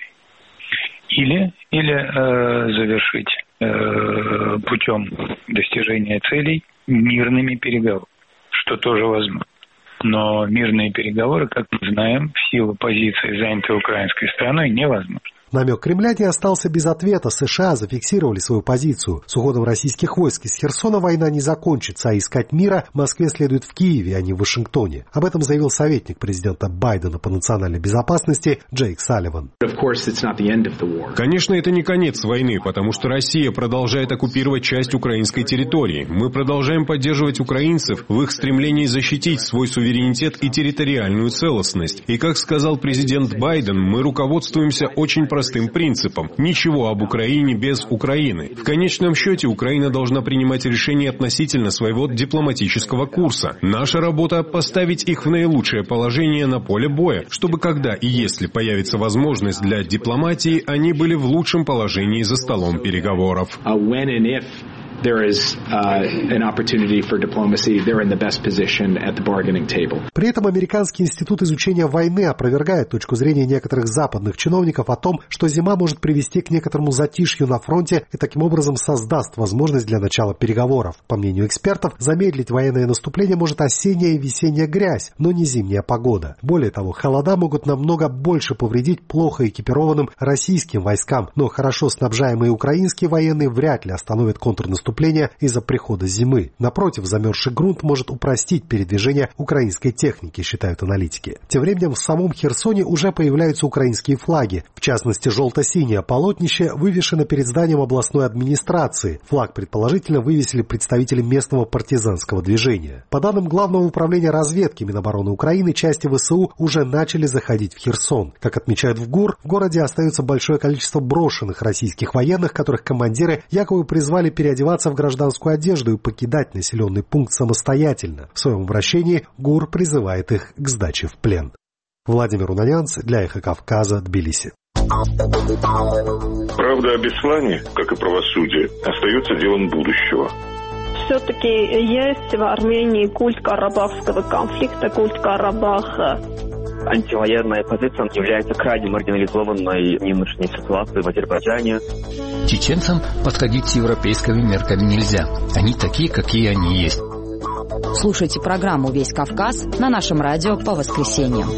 Или, или э, завершить э, путем достижения целей мирными переговорами, что тоже возможно. Но мирные переговоры, как мы знаем, в силу позиции, занятой украинской стороной, невозможны. Намек Кремля не остался без ответа. США зафиксировали свою позицию. С уходом российских войск из Херсона война не закончится, а искать мира Москве следует в Киеве, а не в Вашингтоне. Об этом заявил советник президента Байдена по национальной безопасности Джейк Салливан. Конечно, это не конец войны, потому что Россия продолжает оккупировать часть украинской территории. Мы продолжаем поддерживать украинцев в их стремлении защитить свой суверенитет и территориальную целостность. И, как сказал президент Байден, мы руководствуемся очень простым принципом. Ничего об Украине без Украины. В конечном счете Украина должна принимать решения относительно своего дипломатического курса. Наша работа – поставить их в наилучшее положение на поле боя, чтобы когда и если появится возможность для дипломатии, они были в лучшем положении за столом переговоров. There is uh, an opportunity for diplomacy. They're in the best position at the bargaining table. При этом Американский институт изучения войны опровергает точку зрения некоторых западных чиновников о том, что зима может привести к некоторому затишью на фронте и таким образом создаст возможность для начала переговоров. По мнению экспертов, замедлить военное наступление может осенняя и весенняя грязь, но не зимняя погода. Более того, холода могут намного больше повредить плохо экипированным российским войскам, но хорошо снабжаемые украинские военные вряд ли остановят контрнаступление из-за прихода зимы. Напротив, замерзший грунт может упростить передвижение украинской техники, считают аналитики. Тем временем в самом Херсоне уже появляются украинские флаги. В частности, желто-синее полотнище вывешено перед зданием областной администрации. Флаг, предположительно, вывесили представители местного партизанского движения. По данным Главного управления разведки Минобороны Украины, части ВСУ уже начали заходить в Херсон. Как отмечают в ГУР, в городе остается большое количество брошенных российских военных, которых командиры якобы призвали переодеваться в гражданскую одежду и покидать населенный пункт самостоятельно. В своем обращении ГУР призывает их к сдаче в плен. Владимир Унанянц для Эхо Кавказа, Тбилиси. Правда о Беслане, как и правосудие, остается делом будущего. все-таки есть в Армении культ карабахского конфликта, культ Карабаха. Антивоенная позиция является крайне маргинализованной в нынешней ситуации в Азербайджане. Чеченцам подходить с европейскими мерками нельзя. Они такие, какие они есть. Слушайте программу «Весь Кавказ» на нашем радио по воскресеньям.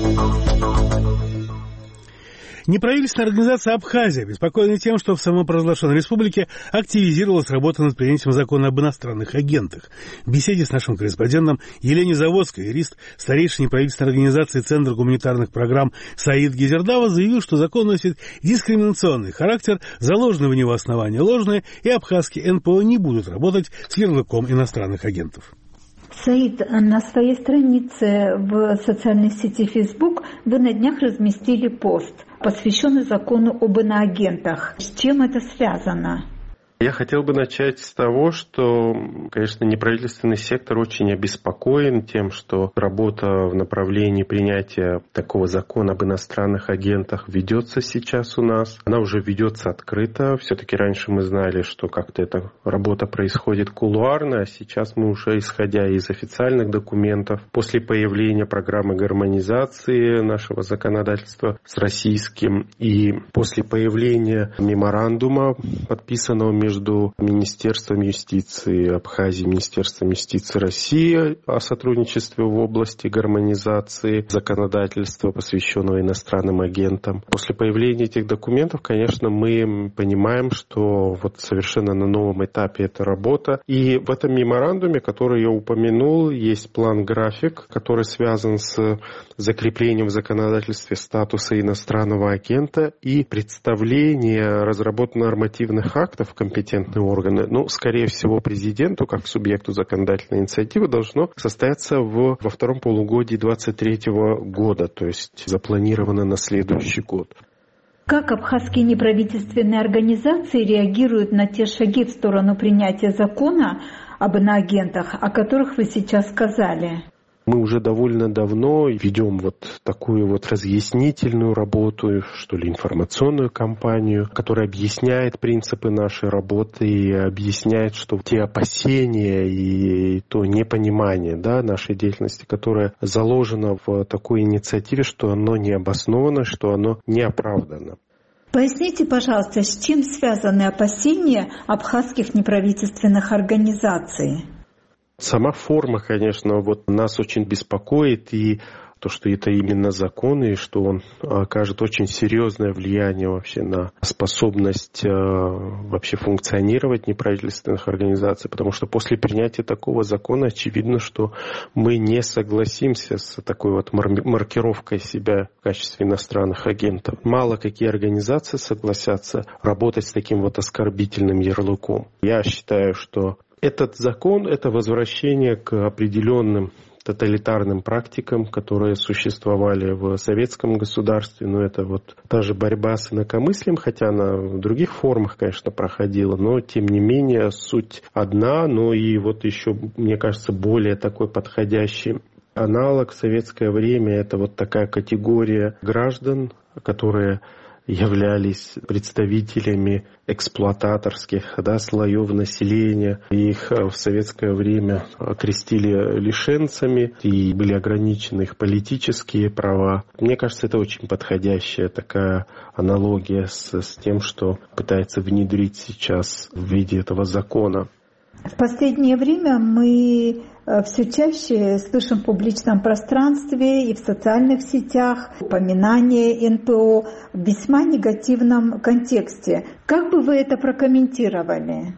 Неправительственная организация «Абхазия» обеспокоена тем, что в самопровозглашенной республике активизировалась работа над принятием закона об иностранных агентах. В беседе с нашим корреспондентом Еленой Заводской юрист старейшей неправительственной организации Центра гуманитарных программ Саид Гезердава заявил, что закон носит дискриминационный характер, заложенные в него основания ложные, и абхазские эн пэ о не будут работать с ярлыком иностранных агентов. Саид, на своей странице в социальной сети Facebook вы на днях разместили пост, посвященный закону об иноагентах. С чем это связано? Я хотел бы начать с того, что, конечно, неправительственный сектор очень обеспокоен тем, что работа в направлении принятия такого закона об иностранных агентах ведется сейчас у нас. Она уже ведется открыто. Все-таки раньше мы знали, что как-то эта работа происходит кулуарно, а сейчас мы уже, исходя из официальных документов, после появления программы гармонизации нашего законодательства с российским и после появления меморандума, подписанного между между Министерством юстиции Абхазии и Министерством юстиции России о сотрудничестве в области гармонизации законодательства, посвященного иностранным агентам. После появления этих документов, конечно, мы понимаем, что вот совершенно на новом этапе эта работа. И в этом меморандуме, который я упомянул, есть план-график, который связан с закреплением в законодательстве статуса иностранного агента и представление разработки нормативных актов компетентных компетентные органы, ну, скорее всего, президенту, как субъекту законодательной инициативы, должно состояться в, во втором полугодии двадцать третьего года, то есть запланировано на следующий год. Как абхазские неправительственные организации реагируют на те шаги в сторону принятия закона об иноагентах, о которых вы сейчас сказали? Мы уже довольно давно ведем вот такую вот разъяснительную работу, что ли, информационную кампанию, которая объясняет принципы нашей работы и объясняет, что те опасения и то непонимание, да, нашей деятельности, которое заложено в такой инициативе, что оно не обосновано, что оно не оправдано. Поясните, пожалуйста, с чем связаны опасения абхазских неправительственных организаций? Сама форма, конечно, вот нас очень беспокоит, и то, что это именно закон, и что он окажет очень серьезное влияние вообще на способность э, вообще функционировать неправительственных организаций, потому что после принятия такого закона очевидно, что мы не согласимся с такой вот мар- маркировкой себя в качестве иностранных агентов. Мало какие организации согласятся работать с таким вот оскорбительным ярлыком. Я считаю, что этот закон — это возвращение к определенным тоталитарным практикам, которые существовали в советском государстве. Но это вот та же борьба с инакомыслием, хотя она в других формах, конечно, проходила, но тем не менее суть одна. Но и вот еще, мне кажется, более такой подходящий аналог в советское время — это вот такая категория граждан, которые являлись представителями эксплуататорских, да, слоев населения. Их в советское время окрестили лишенцами и были ограничены их политические права. Мне кажется, это очень подходящая такая аналогия с, с тем, что пытается внедрить сейчас в виде этого закона. В последнее время мы все чаще слышим в публичном пространстве и в социальных сетях упоминание эн пэ о в весьма негативном контексте. Как бы вы это прокомментировали?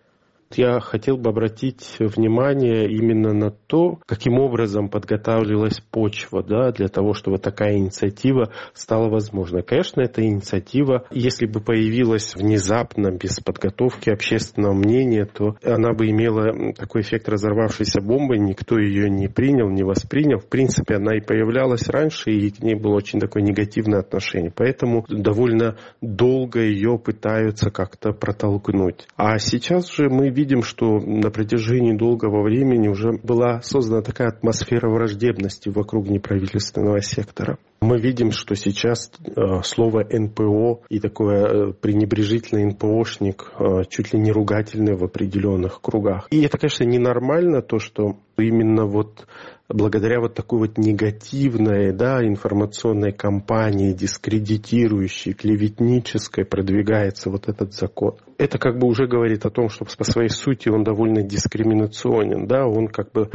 Я хотел бы обратить внимание именно на то, каким образом подготавливалась почва, да, для того, чтобы такая инициатива стала возможной. Конечно, эта инициатива, если бы появилась внезапно, без подготовки общественного мнения, то она бы имела такой эффект разорвавшейся бомбы, никто ее не принял, не воспринял. В принципе, она и появлялась раньше, и к ней было очень такое негативное отношение. Поэтому довольно долго ее пытаются как-то протолкнуть. А сейчас же мы видим, видим, что на протяжении долгого времени уже была создана такая атмосфера враждебности вокруг неправительственного сектора. Мы видим, что сейчас э, слово эн пэ о и такое э, пренебрежительный эн пэ ошник э, чуть ли не ругательное в определенных кругах. И это, конечно, ненормально, то, что именно вот благодаря вот такой вот негативной, да, информационной кампании, дискредитирующей, клеветнической, продвигается вот этот закон. Это как бы уже говорит о том, что по своей сути он довольно дискриминационен, да, он как бы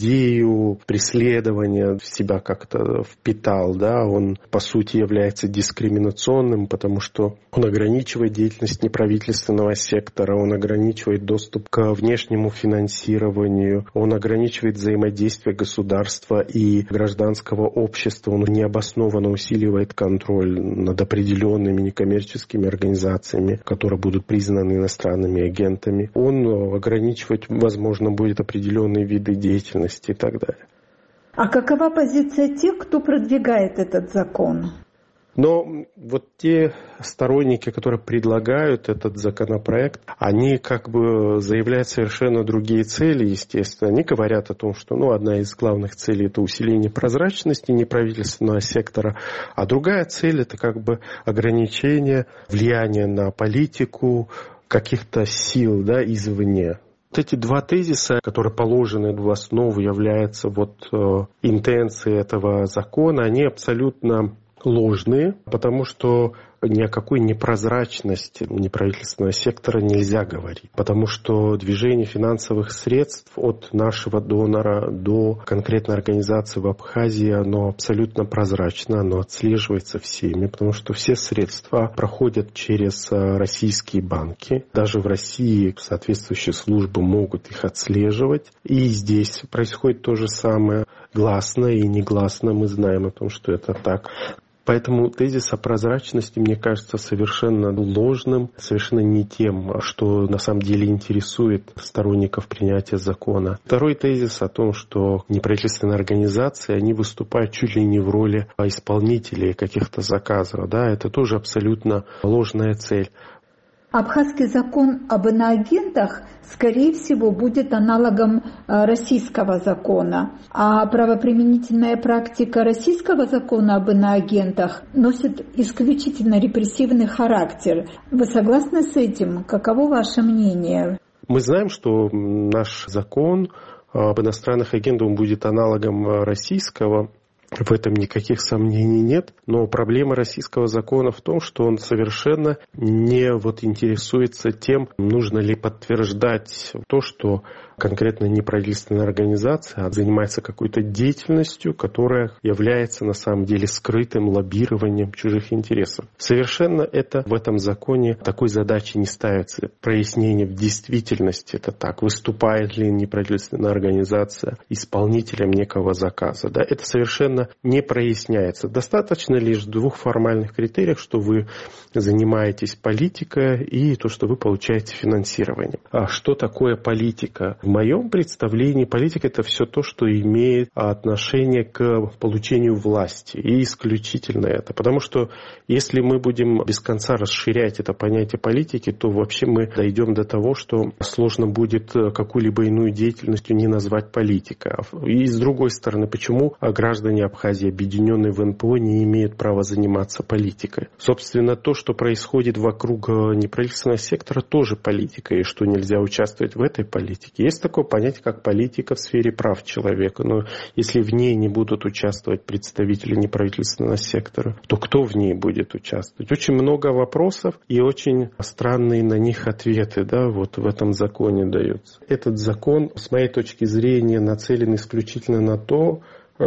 идею преследования в себя как-то впитал, да, он по сути является дискриминационным, потому что он ограничивает деятельность неправительственного сектора, он ограничивает доступ к внешнему финансированию, он ограничивает взаимодействие государства и гражданского общества, он необоснованно усиливает контроль над определенными некоммерческими организациями, которые будут признаны иностранными агентами. Он ограничивать, возможно, будет определенные виды деятельности и так далее. А какова позиция тех, кто продвигает этот закон? Но вот те сторонники, которые предлагают этот законопроект, они как бы заявляют совершенно другие цели, естественно. Они говорят о том, что ну, одна из главных целей – это усиление прозрачности неправительственного сектора, а другая цель – это как бы ограничение влияния на политику каких-то сил, да, извне. Вот эти два тезиса, которые положены в основу, являются вот э, интенцией этого закона, они абсолютно ложные, потому что ни о какой непрозрачности неправительственного сектора нельзя говорить. Потому что движение финансовых средств от нашего донора до конкретной организации в Абхазии, оно абсолютно прозрачно, оно отслеживается всеми, потому что все средства проходят через российские банки. Даже в России соответствующие службы могут их отслеживать. И здесь происходит то же самое. Гласно и негласно мы знаем о том, что это так. Поэтому тезис о прозрачности, мне кажется, совершенно ложным, совершенно не тем, что на самом деле интересует сторонников принятия закона. Второй тезис о том, что неправительственные организации, они выступают чуть ли не в роли исполнителей каких-то заказов. Да, это тоже абсолютно ложная цель. Абхазский закон об иноагентах, скорее всего, будет аналогом российского закона. А правоприменительная практика российского закона об иноагентах носит исключительно репрессивный характер. Вы согласны с этим? Каково ваше мнение? Мы знаем, что наш закон об иностранных агентах будет аналогом российского. В этом никаких сомнений нет, но проблема российского закона в том, что он совершенно не вот интересуется тем, нужно ли подтверждать то, что конкретно неправительственная организация занимается какой-то деятельностью, которая является на самом деле скрытым лоббированием чужих интересов. Совершенно это в этом законе такой задачи не ставится. Прояснение в действительности это так. Выступает ли неправительственная организация исполнителем некого заказа? Да? Это совершенно не проясняется. Достаточно лишь двух формальных критериев, что вы занимаетесь политикой и то, что вы получаете финансирование. А что такое политика? В моем представлении политика – это все то, что имеет отношение к получению власти. И исключительно это. Потому что если мы будем без конца расширять это понятие политики, то вообще мы дойдем до того, что сложно будет какую-либо иную деятельностью не назвать политикой. И с другой стороны, почему граждане Абхазии, объединенные в эн пэ о, не имеют права заниматься политикой? Собственно, то, что происходит вокруг неправительственного сектора, тоже политика, и что нельзя участвовать в этой политике. Есть такое понятие, как политика в сфере прав человека. Но если в ней не будут участвовать представители неправительственного сектора, то кто в ней будет участвовать? Очень много вопросов и очень странные на них ответы, да, вот в этом законе даются. Этот закон, с моей точки зрения, нацелен исключительно на то,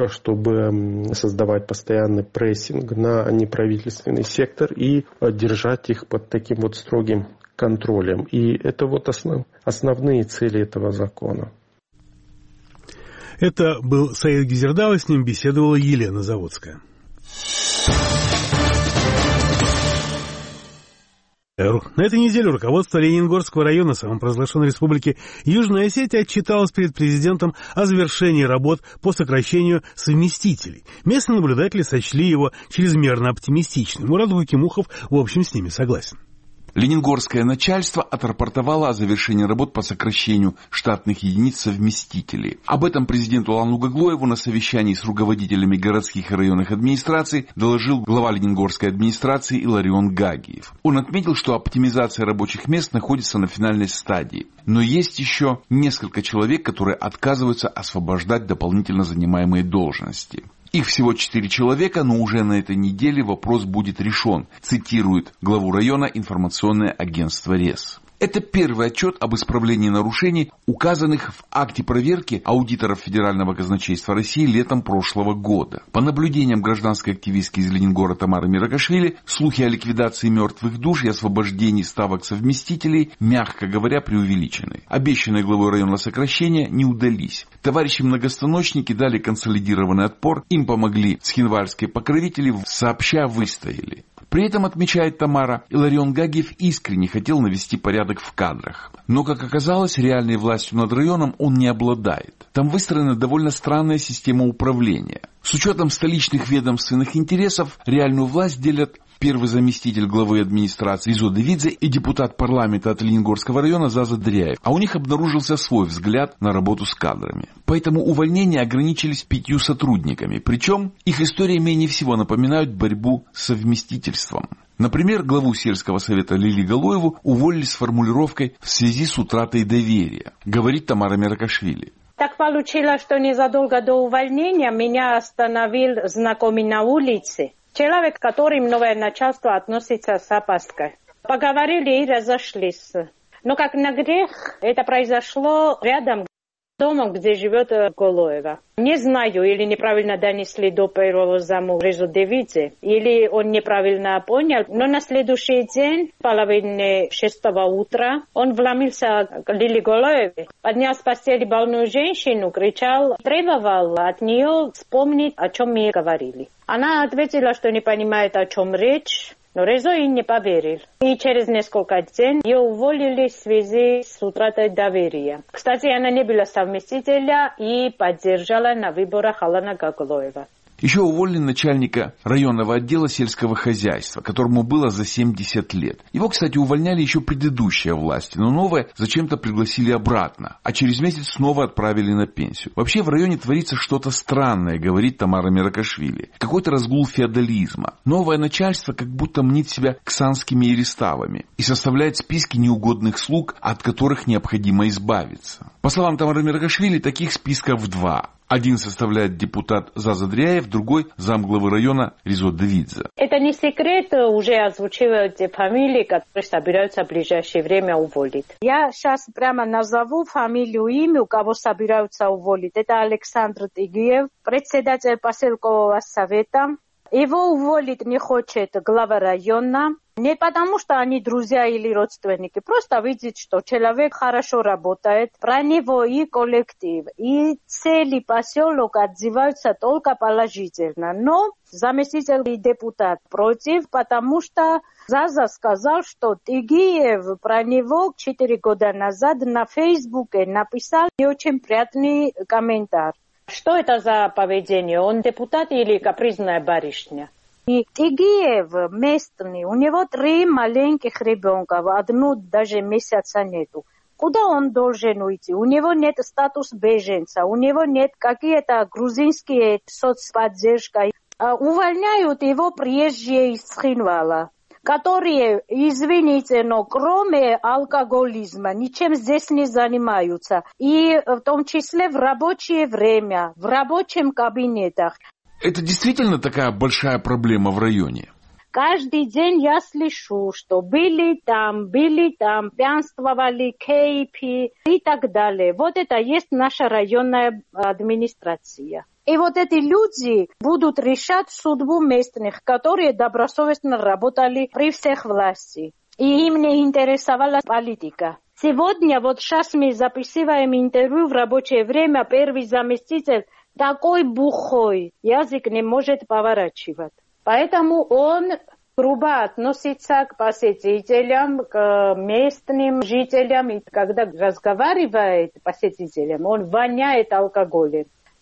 чтобы создавать постоянный прессинг на неправительственный сектор и держать их под таким вот строгим контролем. И это вот основ, основные цели этого закона. Это был Саид Гизердалов, с ним беседовала Елена Заводская. На этой неделе руководство Ленингорского района самопровозглашенной республики Южная Осетия отчиталось перед президентом о завершении работ по сокращению совместителей. Местные наблюдатели сочли его чрезмерно оптимистичным. Мурат Гукимухов, в общем, с ними согласен. Ленингорское начальство отрапортовало о завершении работ по сокращению штатных единиц совместителей. Об этом президенту Улану Гаглоеву на совещании с руководителями городских и районных администраций доложил глава Ленингорской администрации Иларион Гагиев. Он отметил, что оптимизация рабочих мест находится на финальной стадии. Но есть еще несколько человек, которые отказываются освобождать дополнительно занимаемые должности. Их всего четыре человека, но уже на этой неделе вопрос будет решен, цитирует главу района информационное агентство РЕС. Это первый отчет об исправлении нарушений, указанных в акте проверки аудиторов Федерального казначейства России летом прошлого года. По наблюдениям гражданской активистки из Ленингора Тамары Миракашвили, слухи о ликвидации мертвых душ и освобождении ставок совместителей, мягко говоря, преувеличены. Обещанные главой района сокращения не удались. Товарищи-многостаночники дали консолидированный отпор, им помогли схинвальские покровители, сообща выстояли. При этом, отмечает Тамара, Иларион Гагиев искренне хотел навести порядок в кадрах. Но, как оказалось, реальной властью над районом он не обладает. Там выстроена довольно странная система управления. С учетом столичных ведомственных интересов, реальную власть делят первый заместитель главы администрации Ризо Давидзе и депутат парламента от Ленингорского района Заза Дряев. А у них обнаружился свой взгляд на работу с кадрами. Поэтому увольнения ограничились пятью сотрудниками. Причем их истории менее всего напоминают борьбу с совместительством. Например, главу сельского совета Лили Галуеву уволили с формулировкой «в связи с утратой доверия», говорит Тамара Миракашвили. Так получилось, что незадолго до увольнения меня остановил знакомый на улице. Человек, к которому новое начальство относится с опаской. Поговорили и разошлись. Но как на грех, это произошло рядом с домом, где живет Галуева. Не знаю, или неправильно донесли до первого зама Ризо Давидзе, или он неправильно понял. Но на следующий день, в половине шестого утра, он вломился к Лили Галуеве, поднял с постели больную женщину, кричал, требовал от нее вспомнить, о чем мы говорили. Она ответила, что не понимает, о чем речь, но Ризо и не поверил. И через несколько дней ее уволили в связи с утратой доверия. Кстати, она не была совместителем и поддержала на выборах Алана Гаглоева. Еще уволили начальника районного отдела сельского хозяйства, которому было за семьдесят лет. Его, кстати, увольняли еще предыдущие власти, но новые зачем-то пригласили обратно, а через месяц снова отправили на пенсию. Вообще в районе творится что-то странное, говорит Тамара Миракашвили. Какой-то разгул феодализма. Новое начальство как будто мнит себя ксанскими ереставами и составляет списки неугодных слуг, от которых необходимо избавиться. По словам Тамары Миракашвили, таких списков два. Один составляет депутат Заза Дряев, другой замглавы района Ризо Давидзе. Это не секрет, уже озвучивают те фамилии, которые собираются в ближайшее время уволить. Я сейчас прямо назову фамилию, имя, у кого собираются уволить. Это Александр Тигиев, председатель поселкового совета. Его уволить не хочет глава района. Не потому, что они друзья или родственники. Просто видит, что человек хорошо работает. Про него и коллектив, и целый поселок отзываются только положительно. Но заместитель и депутат против, потому что Заза сказал, что Тигиев про него четыре года назад на Фейсбуке написал не очень приятный комментарий. Что это за поведение? Он депутат или капризная барышня? И Тигиев местный, у него три маленьких ребенка, одну даже месяца нету. Куда он должен уйти? У него нет статуса беженца, у него нет какие-то грузинские соцподдержка. Увольняют его приезжие из Цхинвала, которые, извините, но кроме алкоголизма ничем здесь не занимаются. И в том числе в рабочее время, в рабочем кабинетах. Это действительно такая большая проблема в районе? Каждый день я слышу, что были там, были там, пьянствовали, кейпи и так далее. Вот это есть наша районная администрация. И вот эти люди будут решать судьбу местных, которые добросовестно работали при всех власти. И им не интересовала политика. Сегодня, вот сейчас мы записываем интервью в рабочее время, первый заместитель такой бухой, язык не может поворачивать. Поэтому он грубо относится к посетителям, к местным жителям. И когда разговаривает с посетителем, он воняет алкоголем.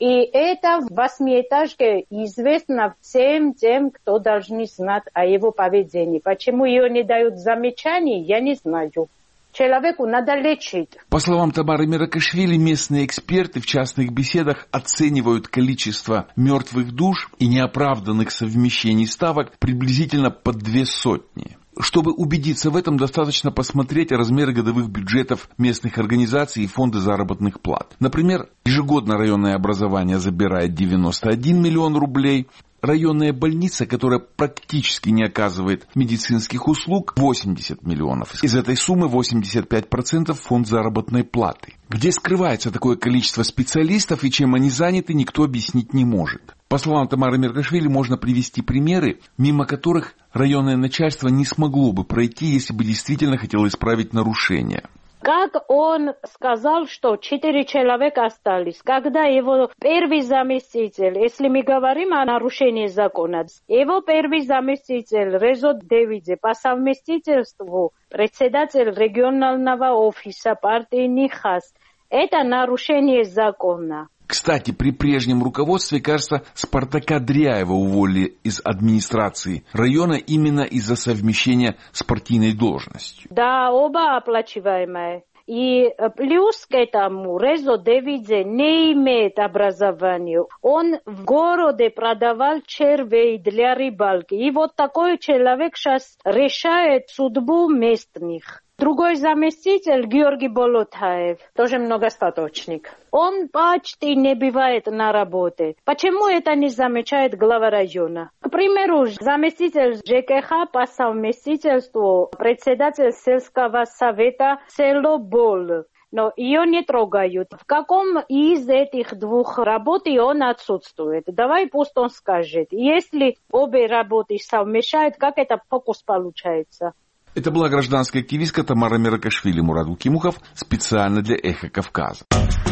И это в восьмиэтажке известно всем тем, кто должны знать о его поведении. Почему ее не дают замечаний, я не знаю. Человеку надо лечить. По словам Тамары Меракашвили, местные эксперты в частных беседах оценивают количество мертвых душ и неоправданных совмещений ставок приблизительно под две сотни. Чтобы убедиться в этом, достаточно посмотреть размеры годовых бюджетов местных организаций и фонды заработных плат. Например, ежегодно районное образование забирает девяносто один миллион рублей, районная больница, которая практически не оказывает медицинских услуг, восемьдесят миллионов. Из этой суммы восемьдесят пять процентов фонд заработной платы. Где скрывается такое количество специалистов и чем они заняты, никто объяснить не может. По словам Тамары Меркашвили, можно привести примеры, мимо которых районное начальство не смогло бы пройти, если бы действительно хотело исправить нарушения. Как он сказал, что четыре человека остались, когда его первый заместитель, если мы говорим о нарушении закона, его первый заместитель Резо Девидзе по совместительству председатель регионального офиса партии НИХАС, это нарушение закона. Кстати, при прежнем руководстве, кажется, Спартака Дряева уволили из администрации района именно из-за совмещения с партийной должностью. Да, оба оплачиваемые. И плюс к этому Резо Девидзе не имеет образования. Он в городе продавал червей для рыбалки. И вот такой человек сейчас решает судьбу местных. Другой заместитель Георгий Болотаев, тоже многостаточник. Он почти не бывает на работе. Почему это не замечает глава района? К примеру, заместитель ЖКХ по совместительству председатель сельского совета село Бол. Но ее не трогают. В каком из этих двух работ он отсутствует? Давай пусть он скажет. Если обе работы совмещают, как это фокус получается? Это была гражданская активистка Тамара Меракашвили. Мурат Гукимухов специально для «Эхо Кавказа».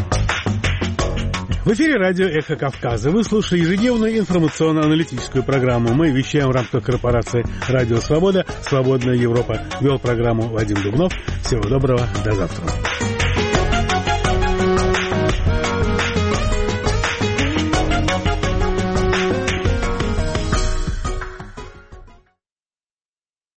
В эфире радио «Эхо Кавказа». Вы слушаете ежедневную информационно-аналитическую программу. Мы вещаем в рамках корпорации «Радио Свобода». «Свободная Европа». Вел программу Вадим Дубнов. Всего доброго. До завтра.